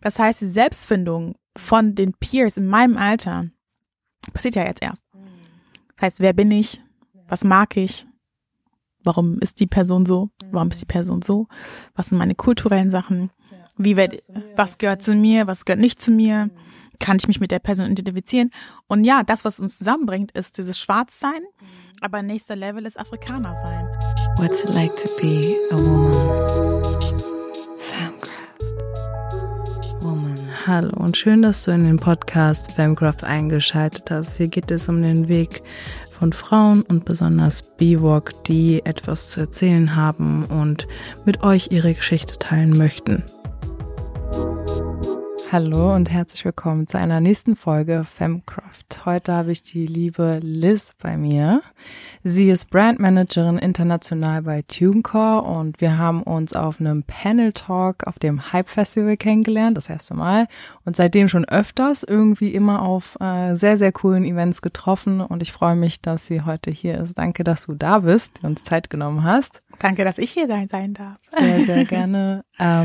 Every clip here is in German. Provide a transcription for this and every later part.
Das heißt, die Selbstfindung von den Peers in meinem Alter passiert ja jetzt erst. Das heißt, wer bin ich? Was mag ich? Warum ist die Person so? Warum ist die Person so? Was sind meine kulturellen Sachen? Was gehört zu mir? Was gehört nicht zu mir? Kann ich mich mit der Person identifizieren? Und ja, das, was uns zusammenbringt, ist dieses Schwarzsein, aber nächster Level ist Afrikaner sein. What's it like to be a woman? Femcraft. Woman. Hallo und schön, dass du in den Podcast Femcraft eingeschaltet hast. Hier geht es um den Weg von Frauen und besonders BIPOC, die etwas zu erzählen haben und mit euch ihre Geschichte teilen möchten. Hallo und herzlich willkommen zu einer nächsten Folge Femcraft. Heute habe ich die liebe Liz bei mir. Sie ist Brandmanagerin international bei TuneCore und wir haben uns auf einem Panel-Talk auf dem Hype Festival kennengelernt, das erste Mal. Und seitdem schon öfters irgendwie immer auf sehr, sehr coolen Events getroffen. Und ich freue mich, dass sie heute hier ist. Danke, dass du da bist und uns Zeit genommen hast. Danke, dass ich hier sein darf. Sehr, sehr gerne.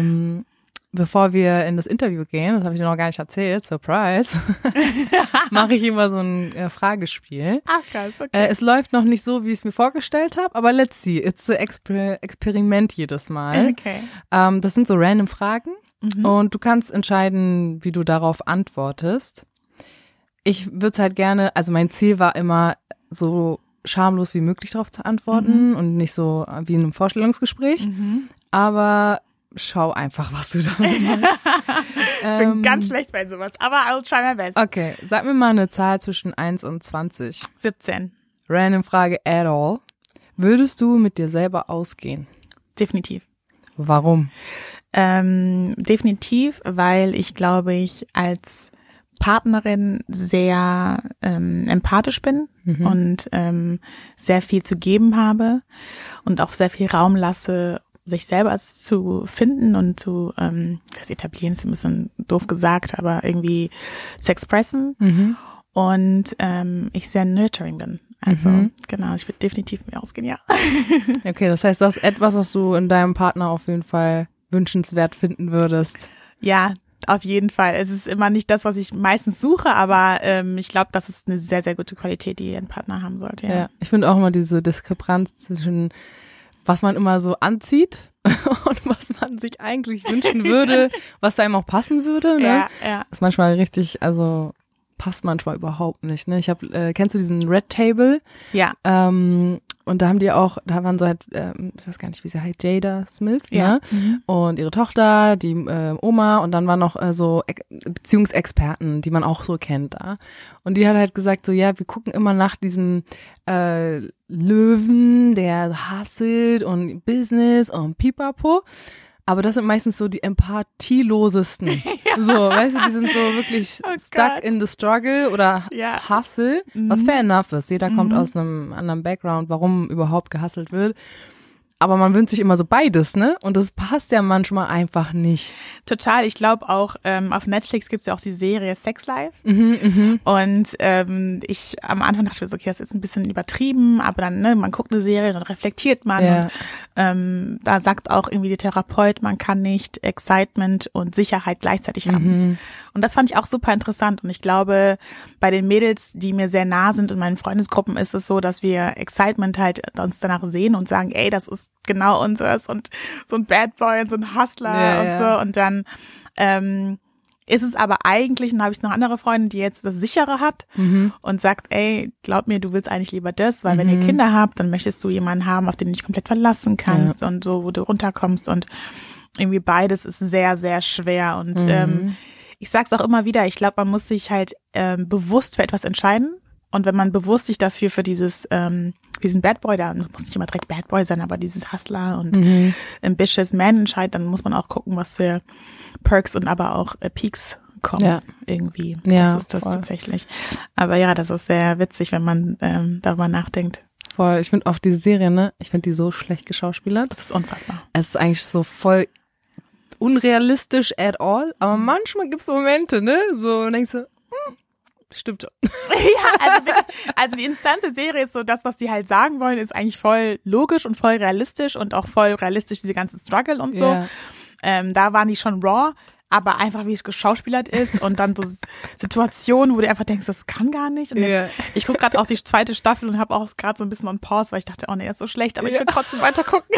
Bevor wir in das Interview gehen, das habe ich dir noch gar nicht erzählt, Surprise, mache ich immer so ein Fragespiel. Ach krass, okay. Es läuft noch nicht so, wie ich es mir vorgestellt habe, aber let's see, it's a Experiment jedes Mal. Okay. Das sind so random Fragen und du kannst entscheiden, wie du darauf antwortest. Ich würde es halt gerne, also mein Ziel war immer, so schamlos wie möglich darauf zu antworten und nicht so wie in einem Vorstellungsgespräch, aber schau einfach, was du damit machst. Ich bin ganz schlecht bei sowas, aber I'll try my best. Okay, sag mir mal eine Zahl zwischen 1 und 20. 17. Random Frage at all. Würdest du mit dir selber ausgehen? Definitiv. Warum? Definitiv, weil ich glaube, ich als Partnerin sehr empathisch bin und sehr viel zu geben habe und auch sehr viel Raum lasse, sich selber zu finden und zu, das Etablieren ist ein bisschen doof gesagt, aber irgendwie zu expressen und ich sehr nurturing bin. Also genau, ich würde definitiv mit mir ausgehen, ja. Okay, das heißt, das ist etwas, was du in deinem Partner auf jeden Fall wünschenswert finden würdest. Ja, auf jeden Fall. Es ist immer nicht das, was ich meistens suche, aber ich glaube, das ist eine sehr, sehr gute Qualität, die ein Partner haben sollte. Ja. Ich finde auch immer diese Diskrepanz zwischen was man immer so anzieht und was man sich eigentlich wünschen würde, was einem auch passen würde. Ne? Ja. Das ist manchmal richtig, also passt manchmal überhaupt nicht. Ne? Kennst du diesen Red Table? Ja. Und da haben die auch, da waren so halt, ich weiß gar nicht, wie sie heißt, Jada Smith, ja. Ne? Und ihre Tochter, die Oma und dann waren noch so Beziehungsexperten, die man auch so kennt da. Und die hat halt gesagt so, ja, wir gucken immer nach diesem Löwen, der hustelt und Business und Pipapo. Aber das sind meistens so die empathielosesten. Ja. So, weißt du, die sind so wirklich stuck in the struggle oder hustle, was fair enough ist. Jeder kommt aus einem anderen Background, warum überhaupt gehustelt wird. Aber man wünscht sich immer so beides, ne? Und das passt ja manchmal einfach nicht. Total. Ich glaube auch, auf Netflix gibt's ja auch die Serie Sex Life. Und ich am Anfang dachte mir so, okay, das ist ein bisschen übertrieben, aber dann, ne, man guckt eine Serie, dann reflektiert man. Ja. Und da sagt auch irgendwie der Therapeut, man kann nicht Excitement und Sicherheit gleichzeitig haben. Und das fand ich auch super interessant. Und ich glaube, bei den Mädels, die mir sehr nah sind in meinen Freundesgruppen, ist es so, dass wir Excitement halt uns danach sehen und sagen, ey, das ist genau unseres und so ein Bad Boy und so ein Hustler und so. Und dann ist es aber eigentlich, und da habe ich noch andere Freundin, die jetzt das Sichere hat und sagt, ey, glaub mir, du willst eigentlich lieber das, weil wenn ihr Kinder habt, dann möchtest du jemanden haben, auf den du dich komplett verlassen kannst und so, wo du runterkommst und irgendwie beides ist sehr, sehr schwer und ich sag's auch immer wieder, ich glaube, man muss sich halt bewusst für etwas entscheiden und wenn man bewusst sich dafür für diesen Bad Boy, da muss nicht immer direkt Bad Boy sein, aber dieses Hustler und ambitious Man entscheidet, dann muss man auch gucken, was für Perks und aber auch Peaks kommen irgendwie. Ja, das ist das tatsächlich. Aber ja, das ist sehr witzig, wenn man darüber nachdenkt. Voll, ich finde oft diese Serie, ne, ich finde die so schlecht geschauspielert. Das ist unfassbar. Es ist eigentlich so voll unrealistisch at all, aber manchmal gibt's so Momente, ne, so und denkst du, stimmt schon. Ja, also die instante Serie ist so, das, was die halt sagen wollen, ist eigentlich voll logisch und voll realistisch und auch voll realistisch, diese ganze Struggle und so. Da waren die schon raw, aber einfach wie es geschauspielert ist und dann so Situationen, wo du einfach denkst, das kann gar nicht. Und jetzt, ich gucke gerade auch die 2. Staffel und habe auch gerade so ein bisschen on Pause, weil ich dachte, oh nee, ist so schlecht, aber ich will trotzdem weiter gucken.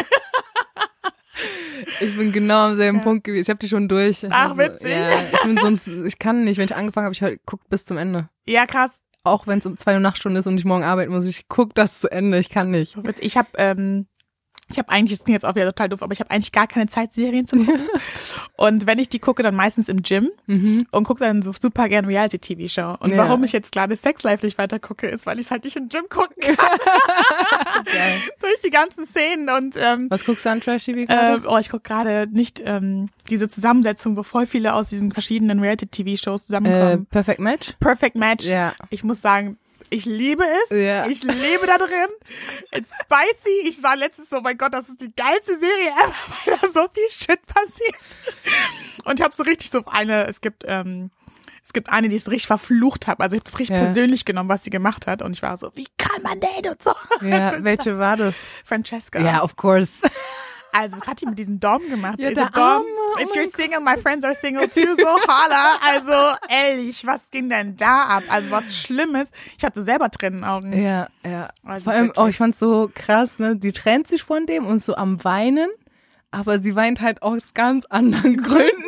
Ich bin genau am selben Punkt gewesen. Ich habe die schon durch. Ach, witzig. Ich kann nicht, wenn ich angefangen habe, ich gucke bis zum Ende. Ja, krass. Auch wenn es um 2 Uhr Nachtstunde ist und ich morgen arbeiten muss, ich gucke das zu Ende. Ich kann nicht. So witzig. Ich habe eigentlich, das klingt jetzt auch wieder total doof, aber ich habe eigentlich gar keine Zeit, Serien zu gucken. Und wenn ich die gucke, dann meistens im Gym und gucke dann so super gern Reality-TV-Show. Und warum ich jetzt gerade Sex Life nicht weiter gucke, ist, weil ich es halt nicht im Gym gucken kann. Durch die ganzen Szenen und was guckst du an Trash-TV gerade? Ich gucke gerade nicht diese Zusammensetzung, wo voll viele aus diesen verschiedenen Reality-TV-Shows zusammenkommen. Perfect Match? Perfect Match. Ja. Ich muss sagen, ich liebe es. Ja. Ich lebe da drin. It's spicy. Ich war letztens so, oh mein Gott, das ist die geilste Serie ever, weil da so viel Shit passiert. Und ich habe so richtig so es gibt eine, die ich so richtig verflucht habe. Also ich habe das richtig persönlich genommen, was sie gemacht hat. Und ich war so, wie kann man denn und so. Ja, welche war das? Francesca. Ja, of course. Also, was hat die mit diesem Dom gemacht? Ja, der Dom, if you're single, my friends are single too, so holla. Also, ehrlich, was ging denn da ab? Also, was Schlimmes. Ich hatte selber Tränenaugen. Ja, ja. Also vor allem, ich fand's so krass, ne? Die trennt sich von dem und ist so am Weinen, aber sie weint halt aus ganz anderen Gründen.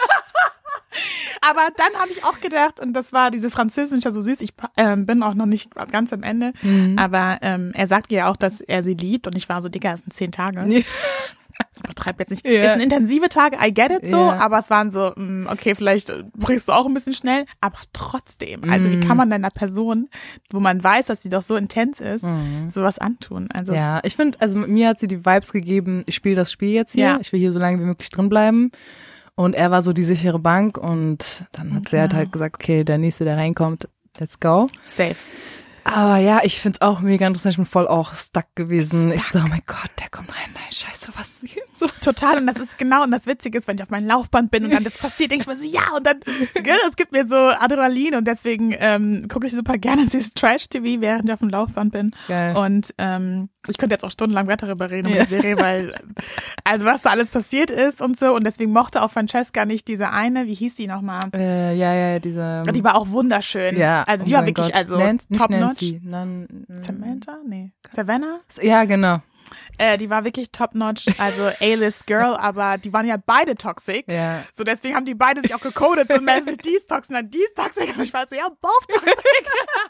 Aber dann habe ich auch gedacht, und das war diese Französin, ja so süß, ich bin auch noch nicht ganz am Ende, aber er sagt ja auch, dass er sie liebt und ich war so, Digga, es sind 10 Tage. Übertreib jetzt nicht. Es sind intensive Tage, I get it so, aber es waren so, okay, vielleicht brichst du auch ein bisschen schnell, aber trotzdem, also wie kann man einer Person, wo man weiß, dass sie doch so intens ist, sowas antun? Also ja, ich finde, also mir hat sie die Vibes gegeben, ich spiele das Spiel jetzt hier, ich will hier so lange wie möglich drin bleiben. Und er war so die sichere Bank und dann hat sie halt gesagt, okay, der Nächste, der reinkommt, let's go. Safe. Aber ja, ich find's auch mega interessant. Ich bin voll auch stuck gewesen. Ich so, oh mein Gott, der kommt rein. Nein, scheiße, was so. Total. Und das ist genau, und das Witzige ist, wenn ich auf meinem Laufband bin und dann das passiert, denke ich mir so, ja, und dann, es gibt mir so Adrenalin und deswegen gucke ich super gerne dieses Trash-TV, während ich auf dem Laufband bin. Geil. Und ich könnte jetzt auch stundenlang weiter darüber reden über die Serie, weil, also was da alles passiert ist und so, und deswegen mochte auch Francesca nicht diese eine, wie hieß die nochmal? Diese. Die war auch wunderschön. Ja. Also die war wirklich, top-notch. Samantha? Nee. Savannah? Ja, genau. Die war wirklich top-notch, also A-List Girl, aber die waren ja beide toxic. Ja. So deswegen haben die beide sich auch gecodet, so mäßig, die ist toxic, dann die ist toxic. Und ich war so, ja, both toxic.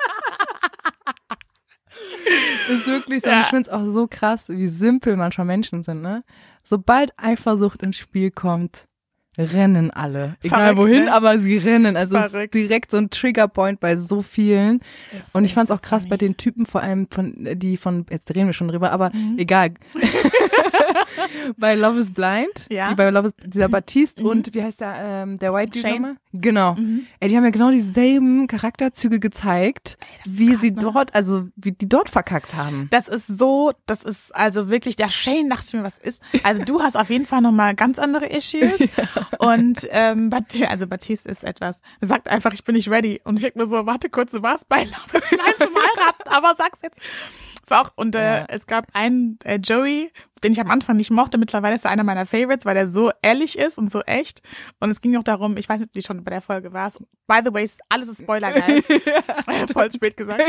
Ist wirklich so. Und ich finde es auch so krass, wie simpel manchmal Menschen sind, ne? Sobald Eifersucht ins Spiel kommt, rennen alle. Egal verrückt, wohin, ne? Aber sie rennen. Also es ist direkt so ein Triggerpoint bei so vielen. Und ich fand es auch krass bei den Typen, vor allem jetzt reden wir schon drüber, aber egal. Bei Love is Blind, dieser Baptiste und wie heißt der White Dude nochmal? Genau. Die haben ja genau dieselben Charakterzüge gezeigt, wie sie dort, also wie die dort verkackt haben. Das ist also wirklich, der Shane dachte ich mir, was ist? Also du hast auf jeden Fall nochmal ganz andere Issues. Und Baptiste ist etwas, er sagt einfach, ich bin nicht ready. Und ich denke mir so, warte kurz, du warst bei Love is Blind zum Heiraten, aber sag's jetzt. So auch, und es gab einen Joey, den ich am Anfang nicht mochte, mittlerweile ist er einer meiner Favorites, weil der so ehrlich ist und so echt. Und es ging auch darum, ich weiß nicht, ob die schon bei der Folge war. By the way, alles ist Spoiler, guys. Voll spät gesagt.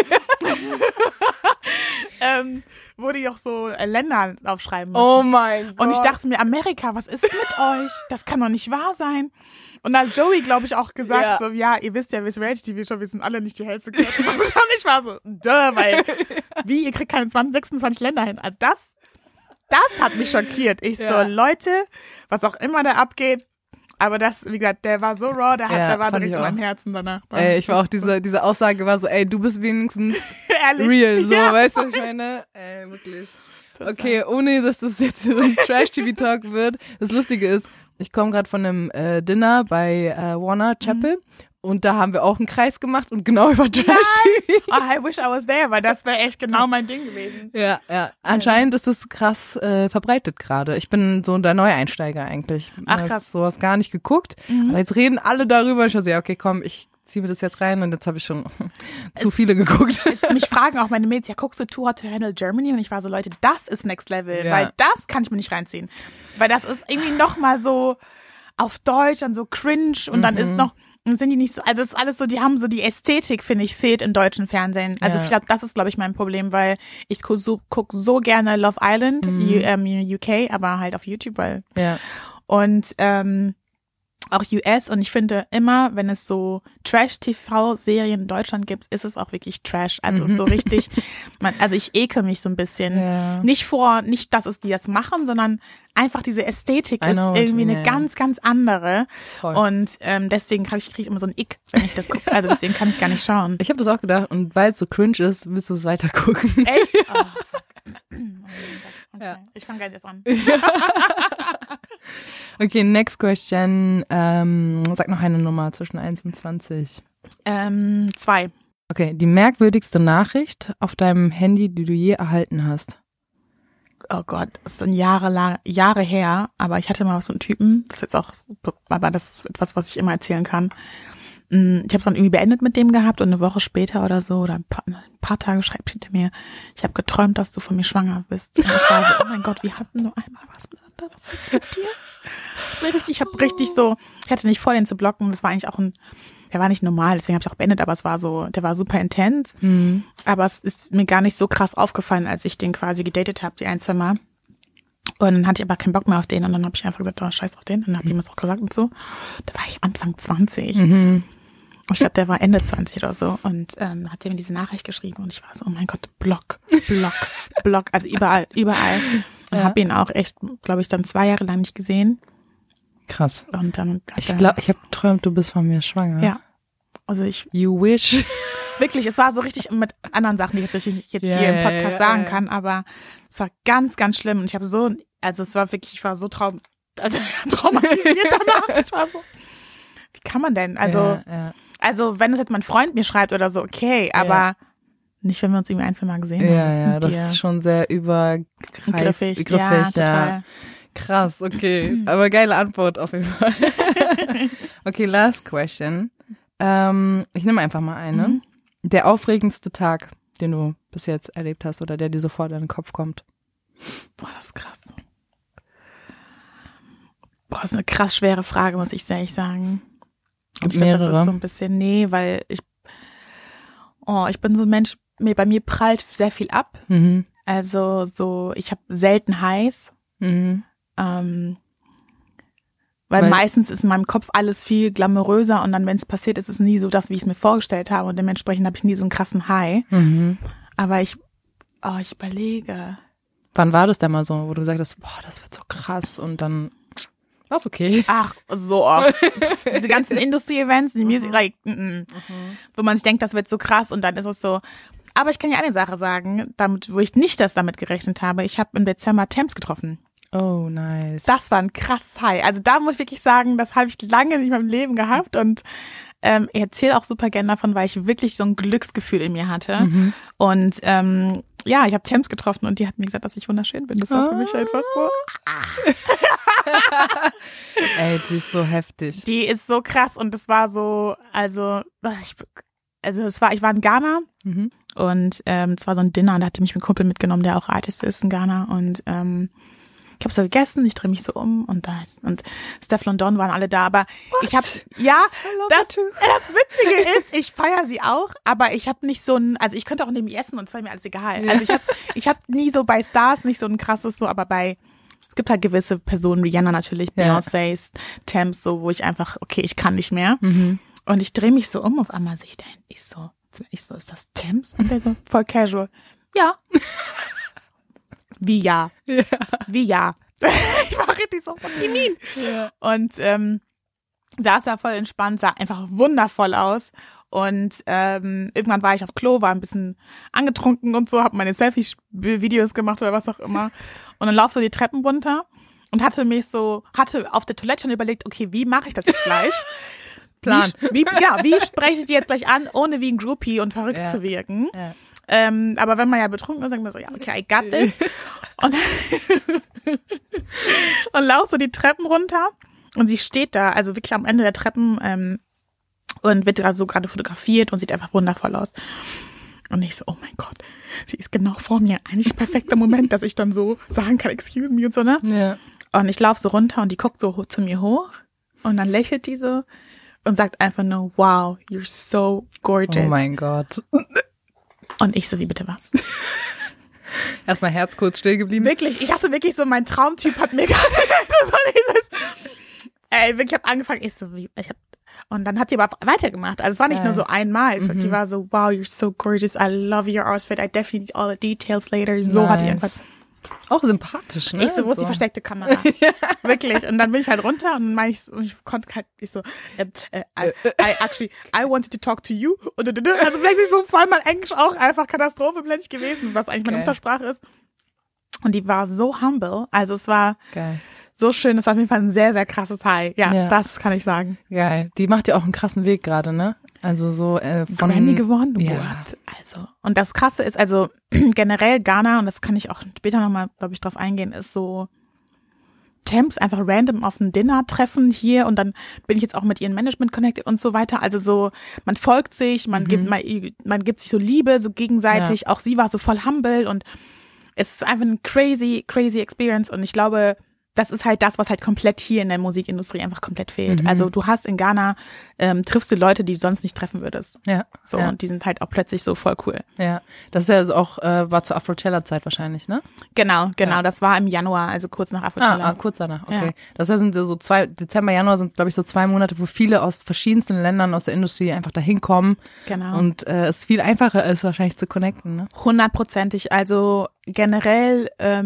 Wo die auch so Länder aufschreiben müssen. Oh mein Gott. Und ich dachte mir, Amerika, was ist mit euch? Das kann doch nicht wahr sein. Und dann hat Joey, glaube ich, auch gesagt, so, ja, ihr wisst ja, wie es Reality-TV schon, wir sind alle nicht die hellste Klasse. Und ich war so, weil, ihr kriegt keine 26 Länder hin. Also das hat mich schockiert. Ich so, Leute, was auch immer da abgeht, aber das, wie gesagt, der war so raw, der war direkt in meinem Herzen danach. Ich war auch, diese Aussage war so, du bist wenigstens real, so, weißt du, ich meine, wirklich. Total. Okay, ohne, dass das jetzt so ein Trash-TV-Talk wird. Das Lustige ist, ich komme gerade von einem Dinner bei Warner Chapel und da haben wir auch einen Kreis gemacht und genau über Trash-TV. Oh, I wish I was there, weil das wäre echt genau mein Ding gewesen. Ja. Anscheinend ist es krass verbreitet gerade. Ich bin so der Neueinsteiger eigentlich. Ach krass. Ich sowas gar nicht geguckt. Aber jetzt reden alle darüber. Ich war so, ja, okay, komm, ich ziehe mir das jetzt rein und jetzt habe ich schon zu viele geguckt. Mich fragen auch meine Mädels, ja, guckst du Too Hot to Handle Germany? Und ich war so, Leute, das ist Next Level, weil das kann ich mir nicht reinziehen. Weil das ist irgendwie nochmal so auf Deutsch und so cringe und dann ist noch, sind die nicht so, also es ist alles so, die haben so die Ästhetik, finde ich, fehlt im deutschen Fernsehen. Also ich glaube, das ist, glaube ich, mein Problem, weil ich guck so gerne Love Island, UK, aber halt auf YouTube, weil und auch US und ich finde immer, wenn es so Trash-TV-Serien in Deutschland gibt, ist es auch wirklich Trash. Also es ist so richtig, also ich ekel mich so ein bisschen. Ja. Nicht, dass die das machen, sondern einfach diese Ästhetik ist irgendwie eine ganz, ganz andere. Voll. Und deswegen krieg ich immer so ein Ick, wenn ich das gucke. Also deswegen kann ich es gar nicht schauen. Ich habe das auch gedacht und weil es so cringe ist, willst du es weiter gucken. Echt? Oh, fuck. Okay. Ja. Ich fange gleich erst an. Okay, next question. Sag noch eine Nummer zwischen 1 und 20. 2. Okay, die merkwürdigste Nachricht auf deinem Handy, die du je erhalten hast. Oh Gott, das ist dann Jahre her, aber ich hatte mal so einen Typen, das ist jetzt auch, aber das ist etwas, was ich immer erzählen kann. Ich habe es dann irgendwie beendet mit dem gehabt und eine Woche später oder so oder ein paar Tage schreibt hinter mir, ich habe geträumt, dass du von mir schwanger bist. Und ich war so, oh mein Gott, wir hatten nur einmal was miteinander, was ist mit dir? Ich habe richtig so, ich hatte nicht vor, den zu blocken, das war eigentlich auch der war nicht normal, deswegen habe ich auch beendet, aber es war so, der war super intens, aber es ist mir gar nicht so krass aufgefallen, als ich den quasi gedatet habe, die 1-2 Mal. Und dann hatte ich aber keinen Bock mehr auf den und dann habe ich einfach gesagt, oh, scheiß auf den. Und dann habe ich ihm das auch gesagt und so. Da war ich Anfang 20. Ich glaube, der war Ende 20 oder so und hat mir diese Nachricht geschrieben und ich war so, oh mein Gott, Block, also überall. Und habe ihn auch echt, glaube ich, dann 2 Jahre lang nicht gesehen. Krass. Und dann ich glaube, ich habe geträumt, du bist von mir schwanger. Ja. Also You wish. Wirklich, es war so richtig mit anderen Sachen, die ich jetzt hier im Podcast sagen kann, aber es war ganz, ganz schlimm und ich habe so, also es war wirklich, ich war so traumatisiert danach. Ich war so, wie kann man denn? Also, also wenn es jetzt mein Freund mir schreibt oder so, okay, aber nicht, wenn wir uns irgendwie 1-2 Mal gesehen haben. Ja, das ist schon sehr übergriffig. Ja, total. Krass, okay. Aber geile Antwort auf jeden Fall. Okay, last question. Ich nehme einfach mal eine. Der aufregendste Tag, den du bis jetzt erlebt hast oder der dir sofort in den Kopf kommt. Boah, das ist krass. Boah, das ist eine krass schwere Frage, muss ich ehrlich sagen. Gibt ich mehrere. Glaub, das ist so ein bisschen, weil ich bin so ein Mensch, bei mir prallt sehr viel ab. Also so, ich habe selten heiß. Weil meistens ist in meinem Kopf alles viel glamouröser und dann, wenn es passiert, ist es nie so das, wie ich es mir vorgestellt habe und dementsprechend habe ich nie so einen krassen High. Aber ich überlege. Wann war das denn mal so, wo du gesagt hast, boah, das wird so krass und dann war es okay? Ach, so oft. Diese ganzen Industrie-Events, die Music, wo man sich denkt, das wird so krass und dann ist es so. Aber ich kann ja eine Sache sagen, wo ich nicht damit gerechnet habe. Ich habe im Dezember Tems getroffen. Oh, nice. Das war ein krasses High. Also da muss ich wirklich sagen, das habe ich lange nicht in meinem Leben gehabt und ich erzähle auch super gerne davon, weil ich wirklich so ein Glücksgefühl in mir hatte. Und ich habe Tems getroffen und die hat mir gesagt, dass ich wunderschön bin. Das war für mich einfach so. Ey, die ist so heftig. Die ist so krass und es war so, ich war in Ghana und es war so ein Dinner und da hatte mich mein Kumpel mitgenommen, der auch Artist ist in Ghana und ich habe so gegessen, ich drehe mich so um und Stefflon Don waren alle da, aber ich habe, das Witzige ist, ich feiere sie auch, aber ich habe nicht so also ich könnte auch neben ihr essen und es war mir alles egal. Ja. Also ich habe nie so bei Stars nicht so ein krasses so, aber es gibt halt gewisse Personen, Rihanna natürlich, Beyoncé, Tems, so, wo ich einfach, okay, ich kann nicht mehr. Und ich drehe mich so um, auf einmal sehe ich dahin, ich so, ist das Tems? Und der so, voll casual. Ja. Wie ja? Wie ja? Ich war richtig so, what do you mean? Ja. Und saß da voll entspannt, sah einfach wundervoll aus. Und irgendwann war ich auf Klo, war ein bisschen angetrunken und so, habe meine Selfie-Videos gemacht oder was auch immer. Und dann laufst du die Treppen runter und hatte auf der Toilette schon überlegt, okay, wie mache ich das jetzt gleich? Plan. Wie spreche ich die jetzt gleich an, ohne wie ein Groupie und verrückt zu wirken? Ja. Aber wenn man ja betrunken ist, sagt man so, ja, okay, I got this. Und laufst du die Treppen runter und sie steht da, also wirklich am Ende der Treppen und wird gerade fotografiert und sieht einfach wundervoll aus. Und ich so, oh mein Gott, sie ist genau vor mir. Eigentlich perfekter Moment, dass ich dann so sagen kann, excuse me und so, ne? Ja. Und ich laufe so runter und die guckt so zu mir hoch Und dann lächelt die so und sagt einfach nur, wow, you're so gorgeous. Oh mein Gott. Und ich so, wie bitte was? Erstmal Herz kurz still geblieben. Wirklich, ich dachte wirklich so, mein Traumtyp hat mir gerade so dieses, wirklich, ich habe angefangen, und dann hat die aber weitergemacht. Also es war nicht nur so einmal, die war so, wow, you're so gorgeous, I love your outfit, I definitely need all the details later. So hat die irgendwas. Auch sympathisch, ne? Ich so, wo ist die versteckte Kamera? Wirklich. Und dann bin ich halt runter und ich konnte halt, I wanted to talk to you. Also plötzlich so voll mein Englisch auch einfach Katastrophe plötzlich gewesen, was eigentlich meine Muttersprache ist. Und die war so humble. Also es war so schön. Es war auf jeden Fall ein sehr, sehr krasses High. Ja, das kann ich sagen. Geil. Die macht ja auch einen krassen Weg gerade, ne? Also so von Grammy gewonnen. Ja. Also, und das Krasse ist, also generell Ghana, und das kann ich auch später nochmal, glaube ich, drauf eingehen, ist so Temps einfach random auf ein Dinner treffen hier und dann bin ich jetzt auch mit ihrem Management connected und so weiter. Also so, man folgt sich, man gibt sich so Liebe, so gegenseitig. Auch sie war so voll humble und es ist einfach eine crazy, crazy Experience und ich glaube, das ist halt das, was halt komplett hier in der Musikindustrie einfach komplett fehlt. Also du hast in Ghana, triffst du Leute, die du sonst nicht treffen würdest. Ja. So, und die sind halt auch plötzlich so voll cool. Ja, das ist ja also auch, war zur Afrochella-Zeit wahrscheinlich, ne? Genau, das war im Januar, also kurz nach Afrochella. Kurz danach, okay. Ja. Das sind so Dezember, Januar sind, glaube ich, so 2 Monate, wo viele aus verschiedensten Ländern aus der Industrie einfach dahin kommen. Genau. Und es viel einfacher ist, wahrscheinlich zu connecten, ne? 100%. Also generell,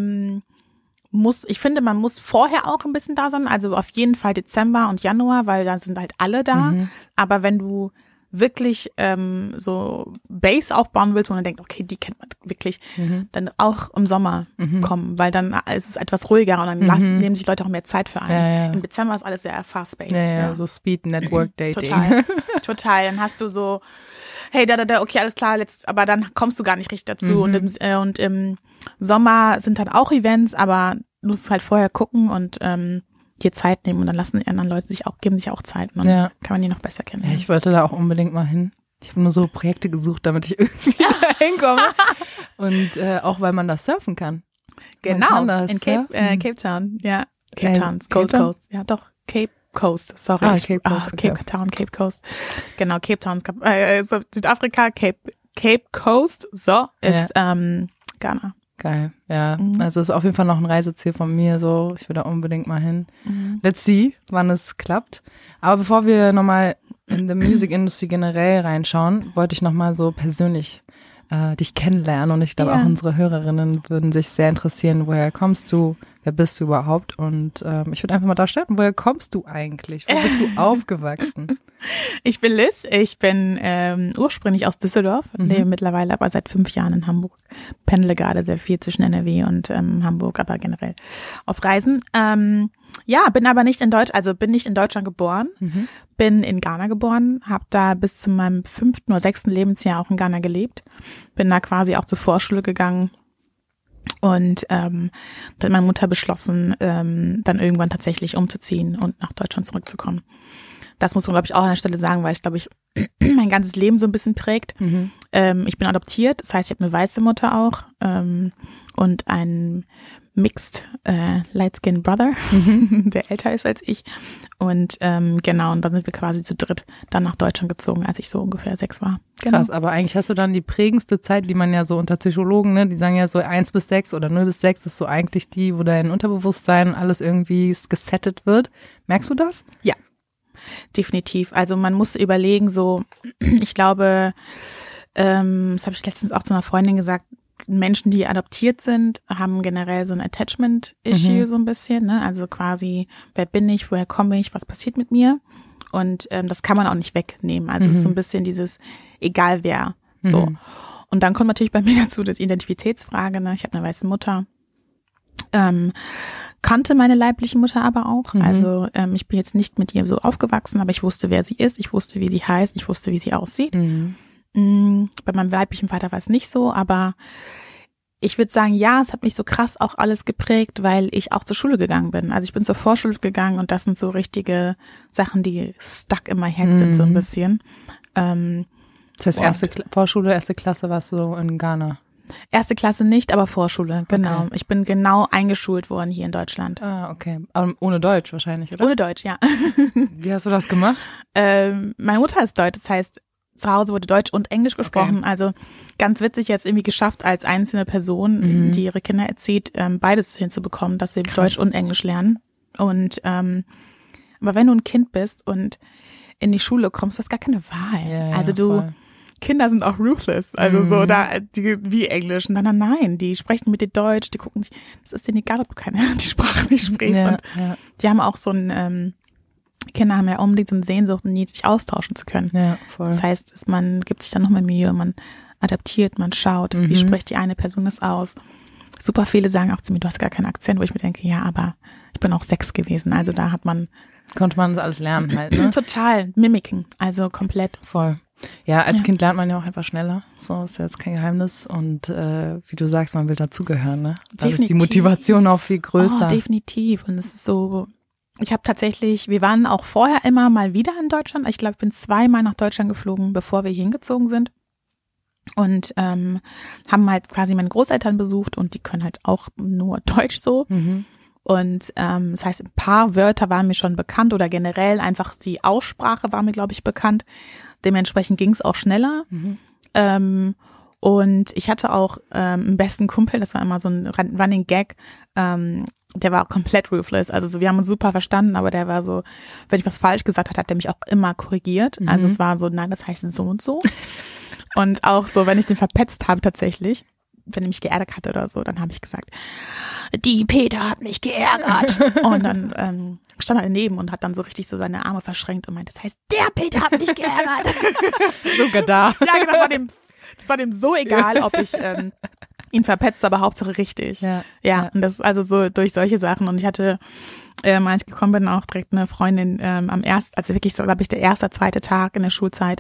ich finde, man muss vorher auch ein bisschen da sein, also auf jeden Fall Dezember und Januar, weil da sind halt alle da. Aber wenn du wirklich so Base aufbauen willst, wo man denkt, okay, die kennt man wirklich, dann auch im Sommer kommen, weil dann ist es etwas ruhiger und dann nehmen sich Leute auch mehr Zeit für einen. Ja. Im Dezember ist alles sehr fast-paced. Ja, so Speed Network Dating. Total. Dann hast du so, hey, okay, alles klar, aber dann kommst du gar nicht richtig dazu. Und im Sommer sind dann auch Events, aber du musst halt vorher gucken und dir Zeit nehmen und dann lassen die anderen Leute geben sich auch Zeit. Man kann man die noch besser kennen. Ja, ich wollte da auch unbedingt mal hin. Ich habe nur so Projekte gesucht, damit ich irgendwie da hinkomme. Und auch, weil man da surfen kann. Genau, in Cape Town. Ja, Cape Town, Gold Coast. Ja, doch, Cape Coast, sorry. Cape Coast. Okay. Cape Town, Cape Coast. Genau, Cape Town, Südafrika, Cape Coast, ist Ghana. Geil, ja. Also ist auf jeden Fall noch ein Reiseziel von mir, so, ich will da unbedingt mal hin. Let's see, wann es klappt. Aber bevor wir nochmal in the Music Industry generell reinschauen, wollte ich nochmal so persönlich dich kennenlernen und ich glaube auch unsere Hörerinnen würden sich sehr interessieren, woher kommst du, wer bist du überhaupt und ich würde einfach mal da starten, woher kommst du eigentlich, wo bist du aufgewachsen? Ich bin Liz, ich bin ursprünglich aus Düsseldorf, lebe mittlerweile aber seit 5 Jahren in Hamburg, pendle gerade sehr viel zwischen NRW und Hamburg, aber generell auf Reisen. Bin aber nicht in bin nicht in Deutschland geboren, bin in Ghana geboren, habe da bis zu meinem 5. oder 6. Lebensjahr auch in Ghana gelebt, bin da quasi auch zur Vorschule gegangen und dann hat meine Mutter beschlossen, dann irgendwann tatsächlich umzuziehen und nach Deutschland zurückzukommen. Das muss man, glaube ich, auch an der Stelle sagen, weil ich, glaube ich, mein ganzes Leben so ein bisschen prägt. Ich bin adoptiert, das heißt, ich habe eine weiße Mutter auch und einen Mixed Light-Skin Brother, der älter ist als ich. Und und dann sind wir quasi zu dritt dann nach Deutschland gezogen, als ich so ungefähr 6 war. Genau. Krass, aber eigentlich hast du dann die prägendste Zeit, die man ja so unter Psychologen, ne, die sagen ja so 1 bis 6 oder 0 bis 6 ist so eigentlich die, wo dein Unterbewusstsein alles irgendwie gesettet wird. Merkst du das? Ja, definitiv. Also man muss überlegen, so, ich glaube, das habe ich letztens auch zu einer Freundin gesagt, Menschen, die adoptiert sind, haben generell so ein Attachment-Issue so ein bisschen, ne? Also quasi, wer bin ich, woher komme ich, was passiert mit mir? Und das kann man auch nicht wegnehmen. Also es ist so ein bisschen dieses, egal wer, so. Und dann kommt natürlich bei mir dazu das Identitätsfrage, ne? Ich habe eine weiße Mutter, kannte meine leibliche Mutter aber auch. Also ich bin jetzt nicht mit ihr so aufgewachsen, aber ich wusste, wer sie ist, ich wusste, wie sie heißt, ich wusste, wie sie aussieht. Bei meinem weiblichen Vater war es nicht so, aber ich würde sagen, ja, es hat mich so krass auch alles geprägt, weil ich auch zur Schule gegangen bin. Also ich bin zur Vorschule gegangen und das sind so richtige Sachen, die stuck in my head sind so ein bisschen. Das heißt, erste Klasse warst du in Ghana? Erste Klasse nicht, aber Vorschule, genau. Okay. Ich bin genau eingeschult worden hier in Deutschland. Ah, okay. Aber ohne Deutsch wahrscheinlich, oder? Ohne Deutsch, ja. Wie hast du das gemacht? Meine Mutter ist Deutsch, das heißt, zu Hause wurde Deutsch und Englisch gesprochen. Okay. Also ganz witzig jetzt irgendwie geschafft, als einzelne Person, die ihre Kinder erzieht, beides hinzubekommen, dass wir Deutsch und Englisch lernen. Und aber wenn du ein Kind bist und in die Schule kommst, du hast gar keine Wahl. Ja, also voll. Kinder sind auch ruthless, also so da wie Englisch. Nein, die sprechen mit dir Deutsch, die gucken sich, das ist denen egal, ob du keine die Sprache nicht sprichst. Ja, und die haben auch so ein Kinder haben ja unbedingt so eine Sehnsucht und Need, sich austauschen zu können. Ja, voll. Das heißt, man gibt sich dann noch mehr Mühe, man adaptiert, man schaut, wie spricht die eine Person das aus. Super viele sagen auch zu mir, du hast gar keinen Akzent, wo ich mir denke, ja, aber ich bin auch 6 gewesen, also da hat man Konnte man das alles lernen halt, ne? total mimicking, also komplett. Voll. Ja, als Kind lernt man ja auch einfach schneller. So ist ja jetzt kein Geheimnis. Und wie du sagst, man will dazugehören, ne? Da ist die Motivation auch viel größer. Oh, definitiv. Und es ist so, ich habe tatsächlich, wir waren auch vorher immer mal wieder in Deutschland. Ich glaube, ich bin 2-mal nach Deutschland geflogen, bevor wir hier hingezogen sind. Und haben halt quasi meine Großeltern besucht und die können halt auch nur Deutsch so. Und das heißt, ein paar Wörter waren mir schon bekannt oder generell einfach die Aussprache war mir, glaube ich, bekannt. Dementsprechend ging es auch schneller. Und ich hatte auch einen besten Kumpel, das war immer so ein Running Gag, der war komplett ruthless. Also so, wir haben uns super verstanden, aber der war so, wenn ich was falsch gesagt habe, hat der mich auch immer korrigiert. Also es war so, nein, das heißt so und so. Und auch so, wenn ich den verpetzt habe tatsächlich, wenn er mich geärgert hatte oder so, dann habe ich gesagt, die Peter hat mich geärgert. Und dann stand er daneben und hat dann so richtig so seine Arme verschränkt und meinte, das heißt, der Peter hat mich geärgert. Sogar da. Ja, genau, das war dem so egal, ob ich ihn verpetzt, aber Hauptsache richtig. Ja, und das also so durch solche Sachen. Und ich hatte, als ich gekommen bin, auch direkt eine Freundin also wirklich so, glaube ich, der erste, zweite Tag in der Schulzeit,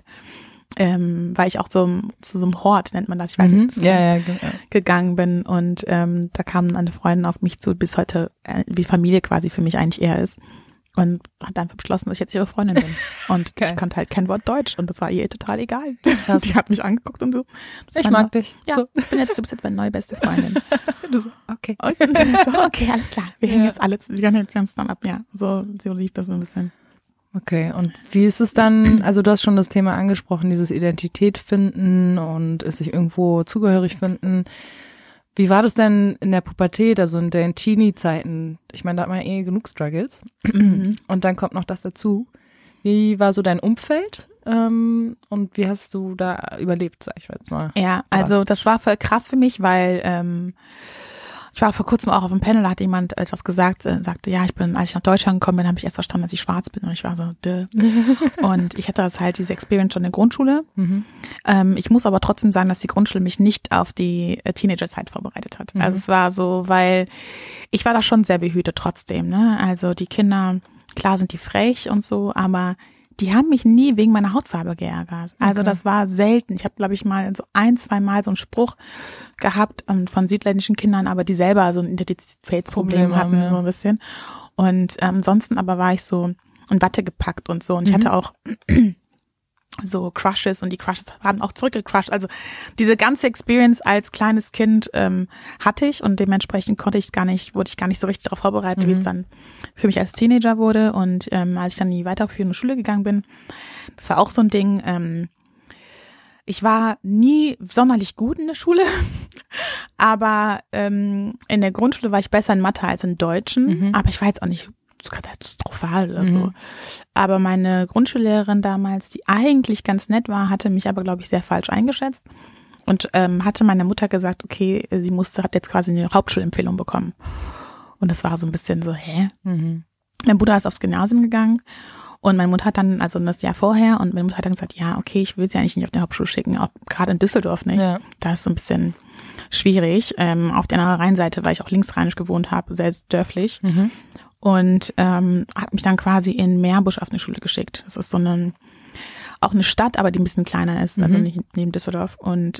weil ich auch zu so einem Hort, nennt man das, ich weiß nicht, gegangen bin. Und da kam eine Freundin auf mich zu, bis heute wie Familie quasi für mich eigentlich eher ist. Und hat dann beschlossen, dass ich jetzt ihre Freundin bin. Und ich konnte halt kein Wort Deutsch und das war ihr total egal. Die hat mich angeguckt und so. Ich mag dich. Ja, so. du bist jetzt meine neue beste Freundin. Du so, okay. Und so, okay, alles klar. Wir hängen jetzt alle zusammen ab. Ja, so lief das so ein bisschen. Okay, und wie ist es dann, also du hast schon das Thema angesprochen, dieses Identität finden und es sich irgendwo zugehörig finden. Wie war das denn in der Pubertät, also in den Teenie-Zeiten? Ich meine, da hat man genug Struggles. Und dann kommt noch das dazu. Wie war so dein Umfeld? Und wie hast du da überlebt, sag ich jetzt mal? Ja, also das war voll krass für mich, weil ich war vor kurzem auch auf einem Panel, da hat jemand etwas gesagt, sagte, ja, als ich nach Deutschland gekommen bin, habe ich erst verstanden, dass ich schwarz bin. Und ich war so, Und ich hatte das halt, diese Experience schon in der Grundschule. Ich muss aber trotzdem sagen, dass die Grundschule mich nicht auf die Teenagerzeit vorbereitet hat. Also es war so, weil ich war da schon sehr behütet trotzdem, ne? Also die Kinder, klar sind die frech und so, aber die haben mich nie wegen meiner Hautfarbe geärgert. Also das war selten. Ich habe, glaube ich, mal so 1-2 Mal so einen Spruch gehabt von südländischen Kindern, aber die selber so ein Identitätsproblem hatten, so ein bisschen. Und ansonsten aber war ich so in Watte gepackt und so. Und ich hatte auch so Crushes und die Crushes haben auch zurückgecrushed. Also diese ganze Experience als kleines Kind hatte ich und dementsprechend wurde ich gar nicht so richtig darauf vorbereitet, wie es dann für mich als Teenager wurde. Und als ich dann in die weiterführende Schule gegangen bin, das war auch so ein Ding, ich war nie sonderlich gut in der Schule, aber in der Grundschule war ich besser in Mathe als in Deutschen, aber ich war jetzt auch nicht katastrophal oder so. Aber meine Grundschullehrerin damals, die eigentlich ganz nett war, hatte mich aber, glaube ich, sehr falsch eingeschätzt und hatte meiner Mutter gesagt, okay, hat jetzt quasi eine Hauptschulempfehlung bekommen. Und das war so ein bisschen so, hä? Mein Bruder ist aufs Gymnasium gegangen und meine Mutter hat dann, also das Jahr vorher, und meine Mutter hat dann gesagt, ja, okay, ich will sie eigentlich nicht auf die Hauptschule schicken, auch gerade in Düsseldorf nicht. Ja. Da ist so ein bisschen schwierig. Auf der anderen Rheinseite, weil ich auch linksrheinisch gewohnt habe, sehr dörflich. Und hat mich dann quasi in Meerbusch auf eine Schule geschickt. Das ist so auch eine Stadt, aber die ein bisschen kleiner ist, also nicht neben Düsseldorf. Und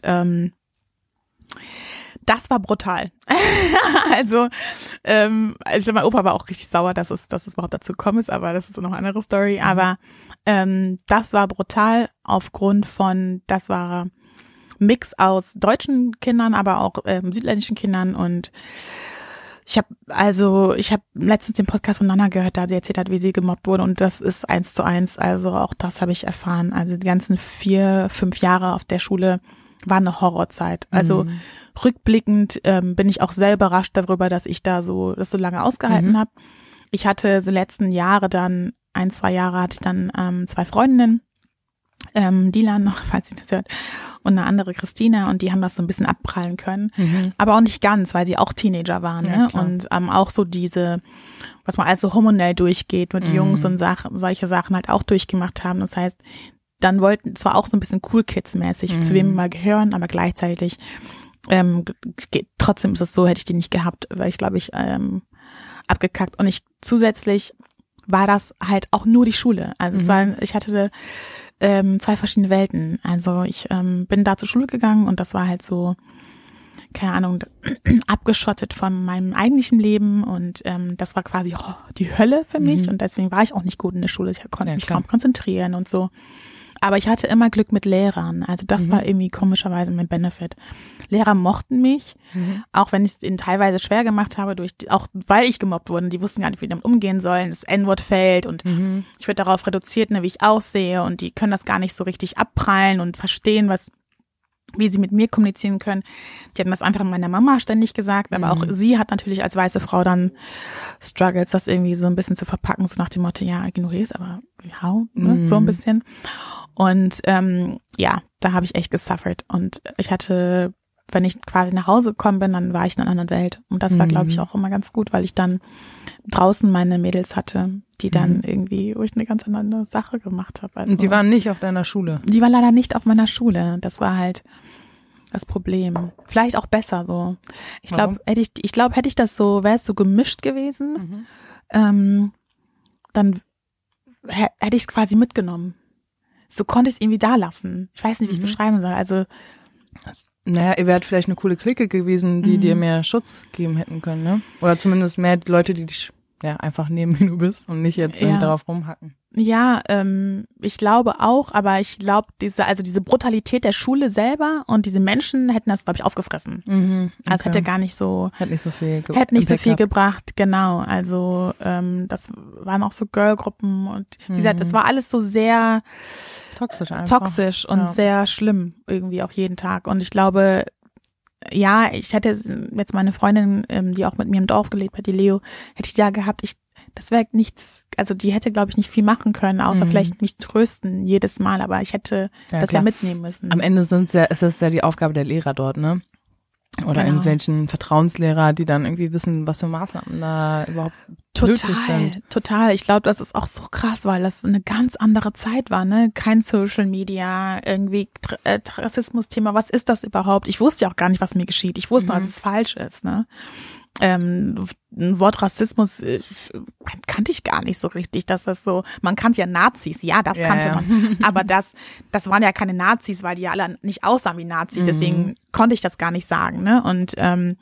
das war brutal. Also ich glaube, mein Opa war auch richtig sauer, dass es überhaupt dazu gekommen ist, aber das ist noch eine andere Story. Aber das war brutal aufgrund von, das war Mix aus deutschen Kindern, aber auch südländischen Kindern und ich habe letztens den Podcast von Nana gehört, da sie erzählt hat, wie sie gemobbt wurde und das ist 1:1, also auch das habe ich erfahren. Also die ganzen 4-5 Jahre auf der Schule war eine Horrorzeit. Also rückblickend bin ich auch sehr überrascht darüber, dass ich das so lange ausgehalten habe. Ich hatte so letzten Jahre dann, 1-2 Jahre hatte ich dann 2 Freundinnen, Dilan noch, falls ihr das hört, und eine andere Christina und die haben das so ein bisschen abprallen können, aber auch nicht ganz, weil sie auch Teenager waren, ne? Ja, und auch so diese, was man also hormonell durchgeht mit Jungs und solche Sachen halt auch durchgemacht haben. Das heißt, dann wollten zwar auch so ein bisschen Cool Kids-mäßig zu wem mal gehören, aber gleichzeitig trotzdem ist es so, hätte ich die nicht gehabt, weil ich glaube ich abgekackt und zusätzlich war das halt auch nur die Schule. Also ich hatte 2 verschiedene Welten. Also ich bin da zur Schule gegangen und das war halt so, keine Ahnung, abgeschottet von meinem eigentlichen Leben und das war quasi die Hölle für mich und deswegen war ich auch nicht gut in der Schule. Ich konnte mich kaum konzentrieren und so. Aber ich hatte immer Glück mit Lehrern. Also das war irgendwie komischerweise mein Benefit. Lehrer mochten mich, auch wenn ich es ihnen teilweise schwer gemacht habe, auch weil ich gemobbt wurde. Die wussten gar nicht, wie die damit umgehen sollen. Das N-Wort fällt und ich werde darauf reduziert, ne, wie ich aussehe und die können das gar nicht so richtig abprallen und verstehen, wie sie mit mir kommunizieren können. Die hatten das einfach meiner Mama ständig gesagt, aber auch sie hat natürlich als weiße Frau dann Struggles, das irgendwie so ein bisschen zu verpacken, so nach dem Motto, ja, ignoriere es, aber how, ne? So ein bisschen. Und da habe ich echt gesuffert und ich hatte, wenn ich quasi nach Hause gekommen bin, dann war ich in einer anderen Welt und das war, glaube ich, auch immer ganz gut, weil ich dann draußen meine Mädels hatte, die dann wo ich eine ganz andere Sache gemacht habe. Also, und die waren nicht auf deiner Schule? Die waren leider nicht auf meiner Schule. Das war halt das Problem. Vielleicht auch besser so. Ich glaube, hätte ich das so, wäre es so gemischt gewesen, dann hätte ich es quasi mitgenommen. So konnte ich es irgendwie da lassen. Ich weiß nicht, wie ich es beschreiben soll. Also naja, ihr wärt vielleicht eine coole Clique gewesen, die dir mehr Schutz geben hätten können, ne? Oder zumindest mehr Leute, die dich einfach nehmen, wie du bist und nicht jetzt darauf rumhacken. Ja, ich glaube auch, aber ich glaube, diese Brutalität der Schule selber und diese Menschen hätten das, glaube ich, aufgefressen. Okay. Also es hätte gar nicht so, hätte nicht so viel gebracht, genau. Also das waren auch so Girlgruppen und wie gesagt, es war alles so sehr toxisch und sehr schlimm irgendwie auch jeden Tag. Und ich glaube, ja, ich hätte jetzt meine Freundin, die auch mit mir im Dorf gelebt hat, die Leo, hätte ich da gehabt, das wäre nichts, also die hätte, glaube ich, nicht viel machen können, außer vielleicht mich trösten jedes Mal, aber ich hätte das ja mitnehmen müssen. Am Ende ist es ja die Aufgabe der Lehrer dort, ne? Oder irgendwelchen Vertrauenslehrer, die dann irgendwie wissen, was für Maßnahmen da überhaupt nötig sind. Total. Ich glaube, das ist auch so krass, weil das eine ganz andere Zeit war, ne? Kein Social Media, irgendwie Rassismus-Thema. Was ist das überhaupt? Ich wusste ja auch gar nicht, was mir geschieht. Ich wusste nur, dass es falsch ist, ne? Ein Wort Rassismus kannte ich gar nicht so richtig, dass das so, man kannte ja Nazis, das kannte man, aber das waren ja keine Nazis, weil die ja alle nicht aussahen wie Nazis, deswegen konnte ich das gar nicht sagen, ne, und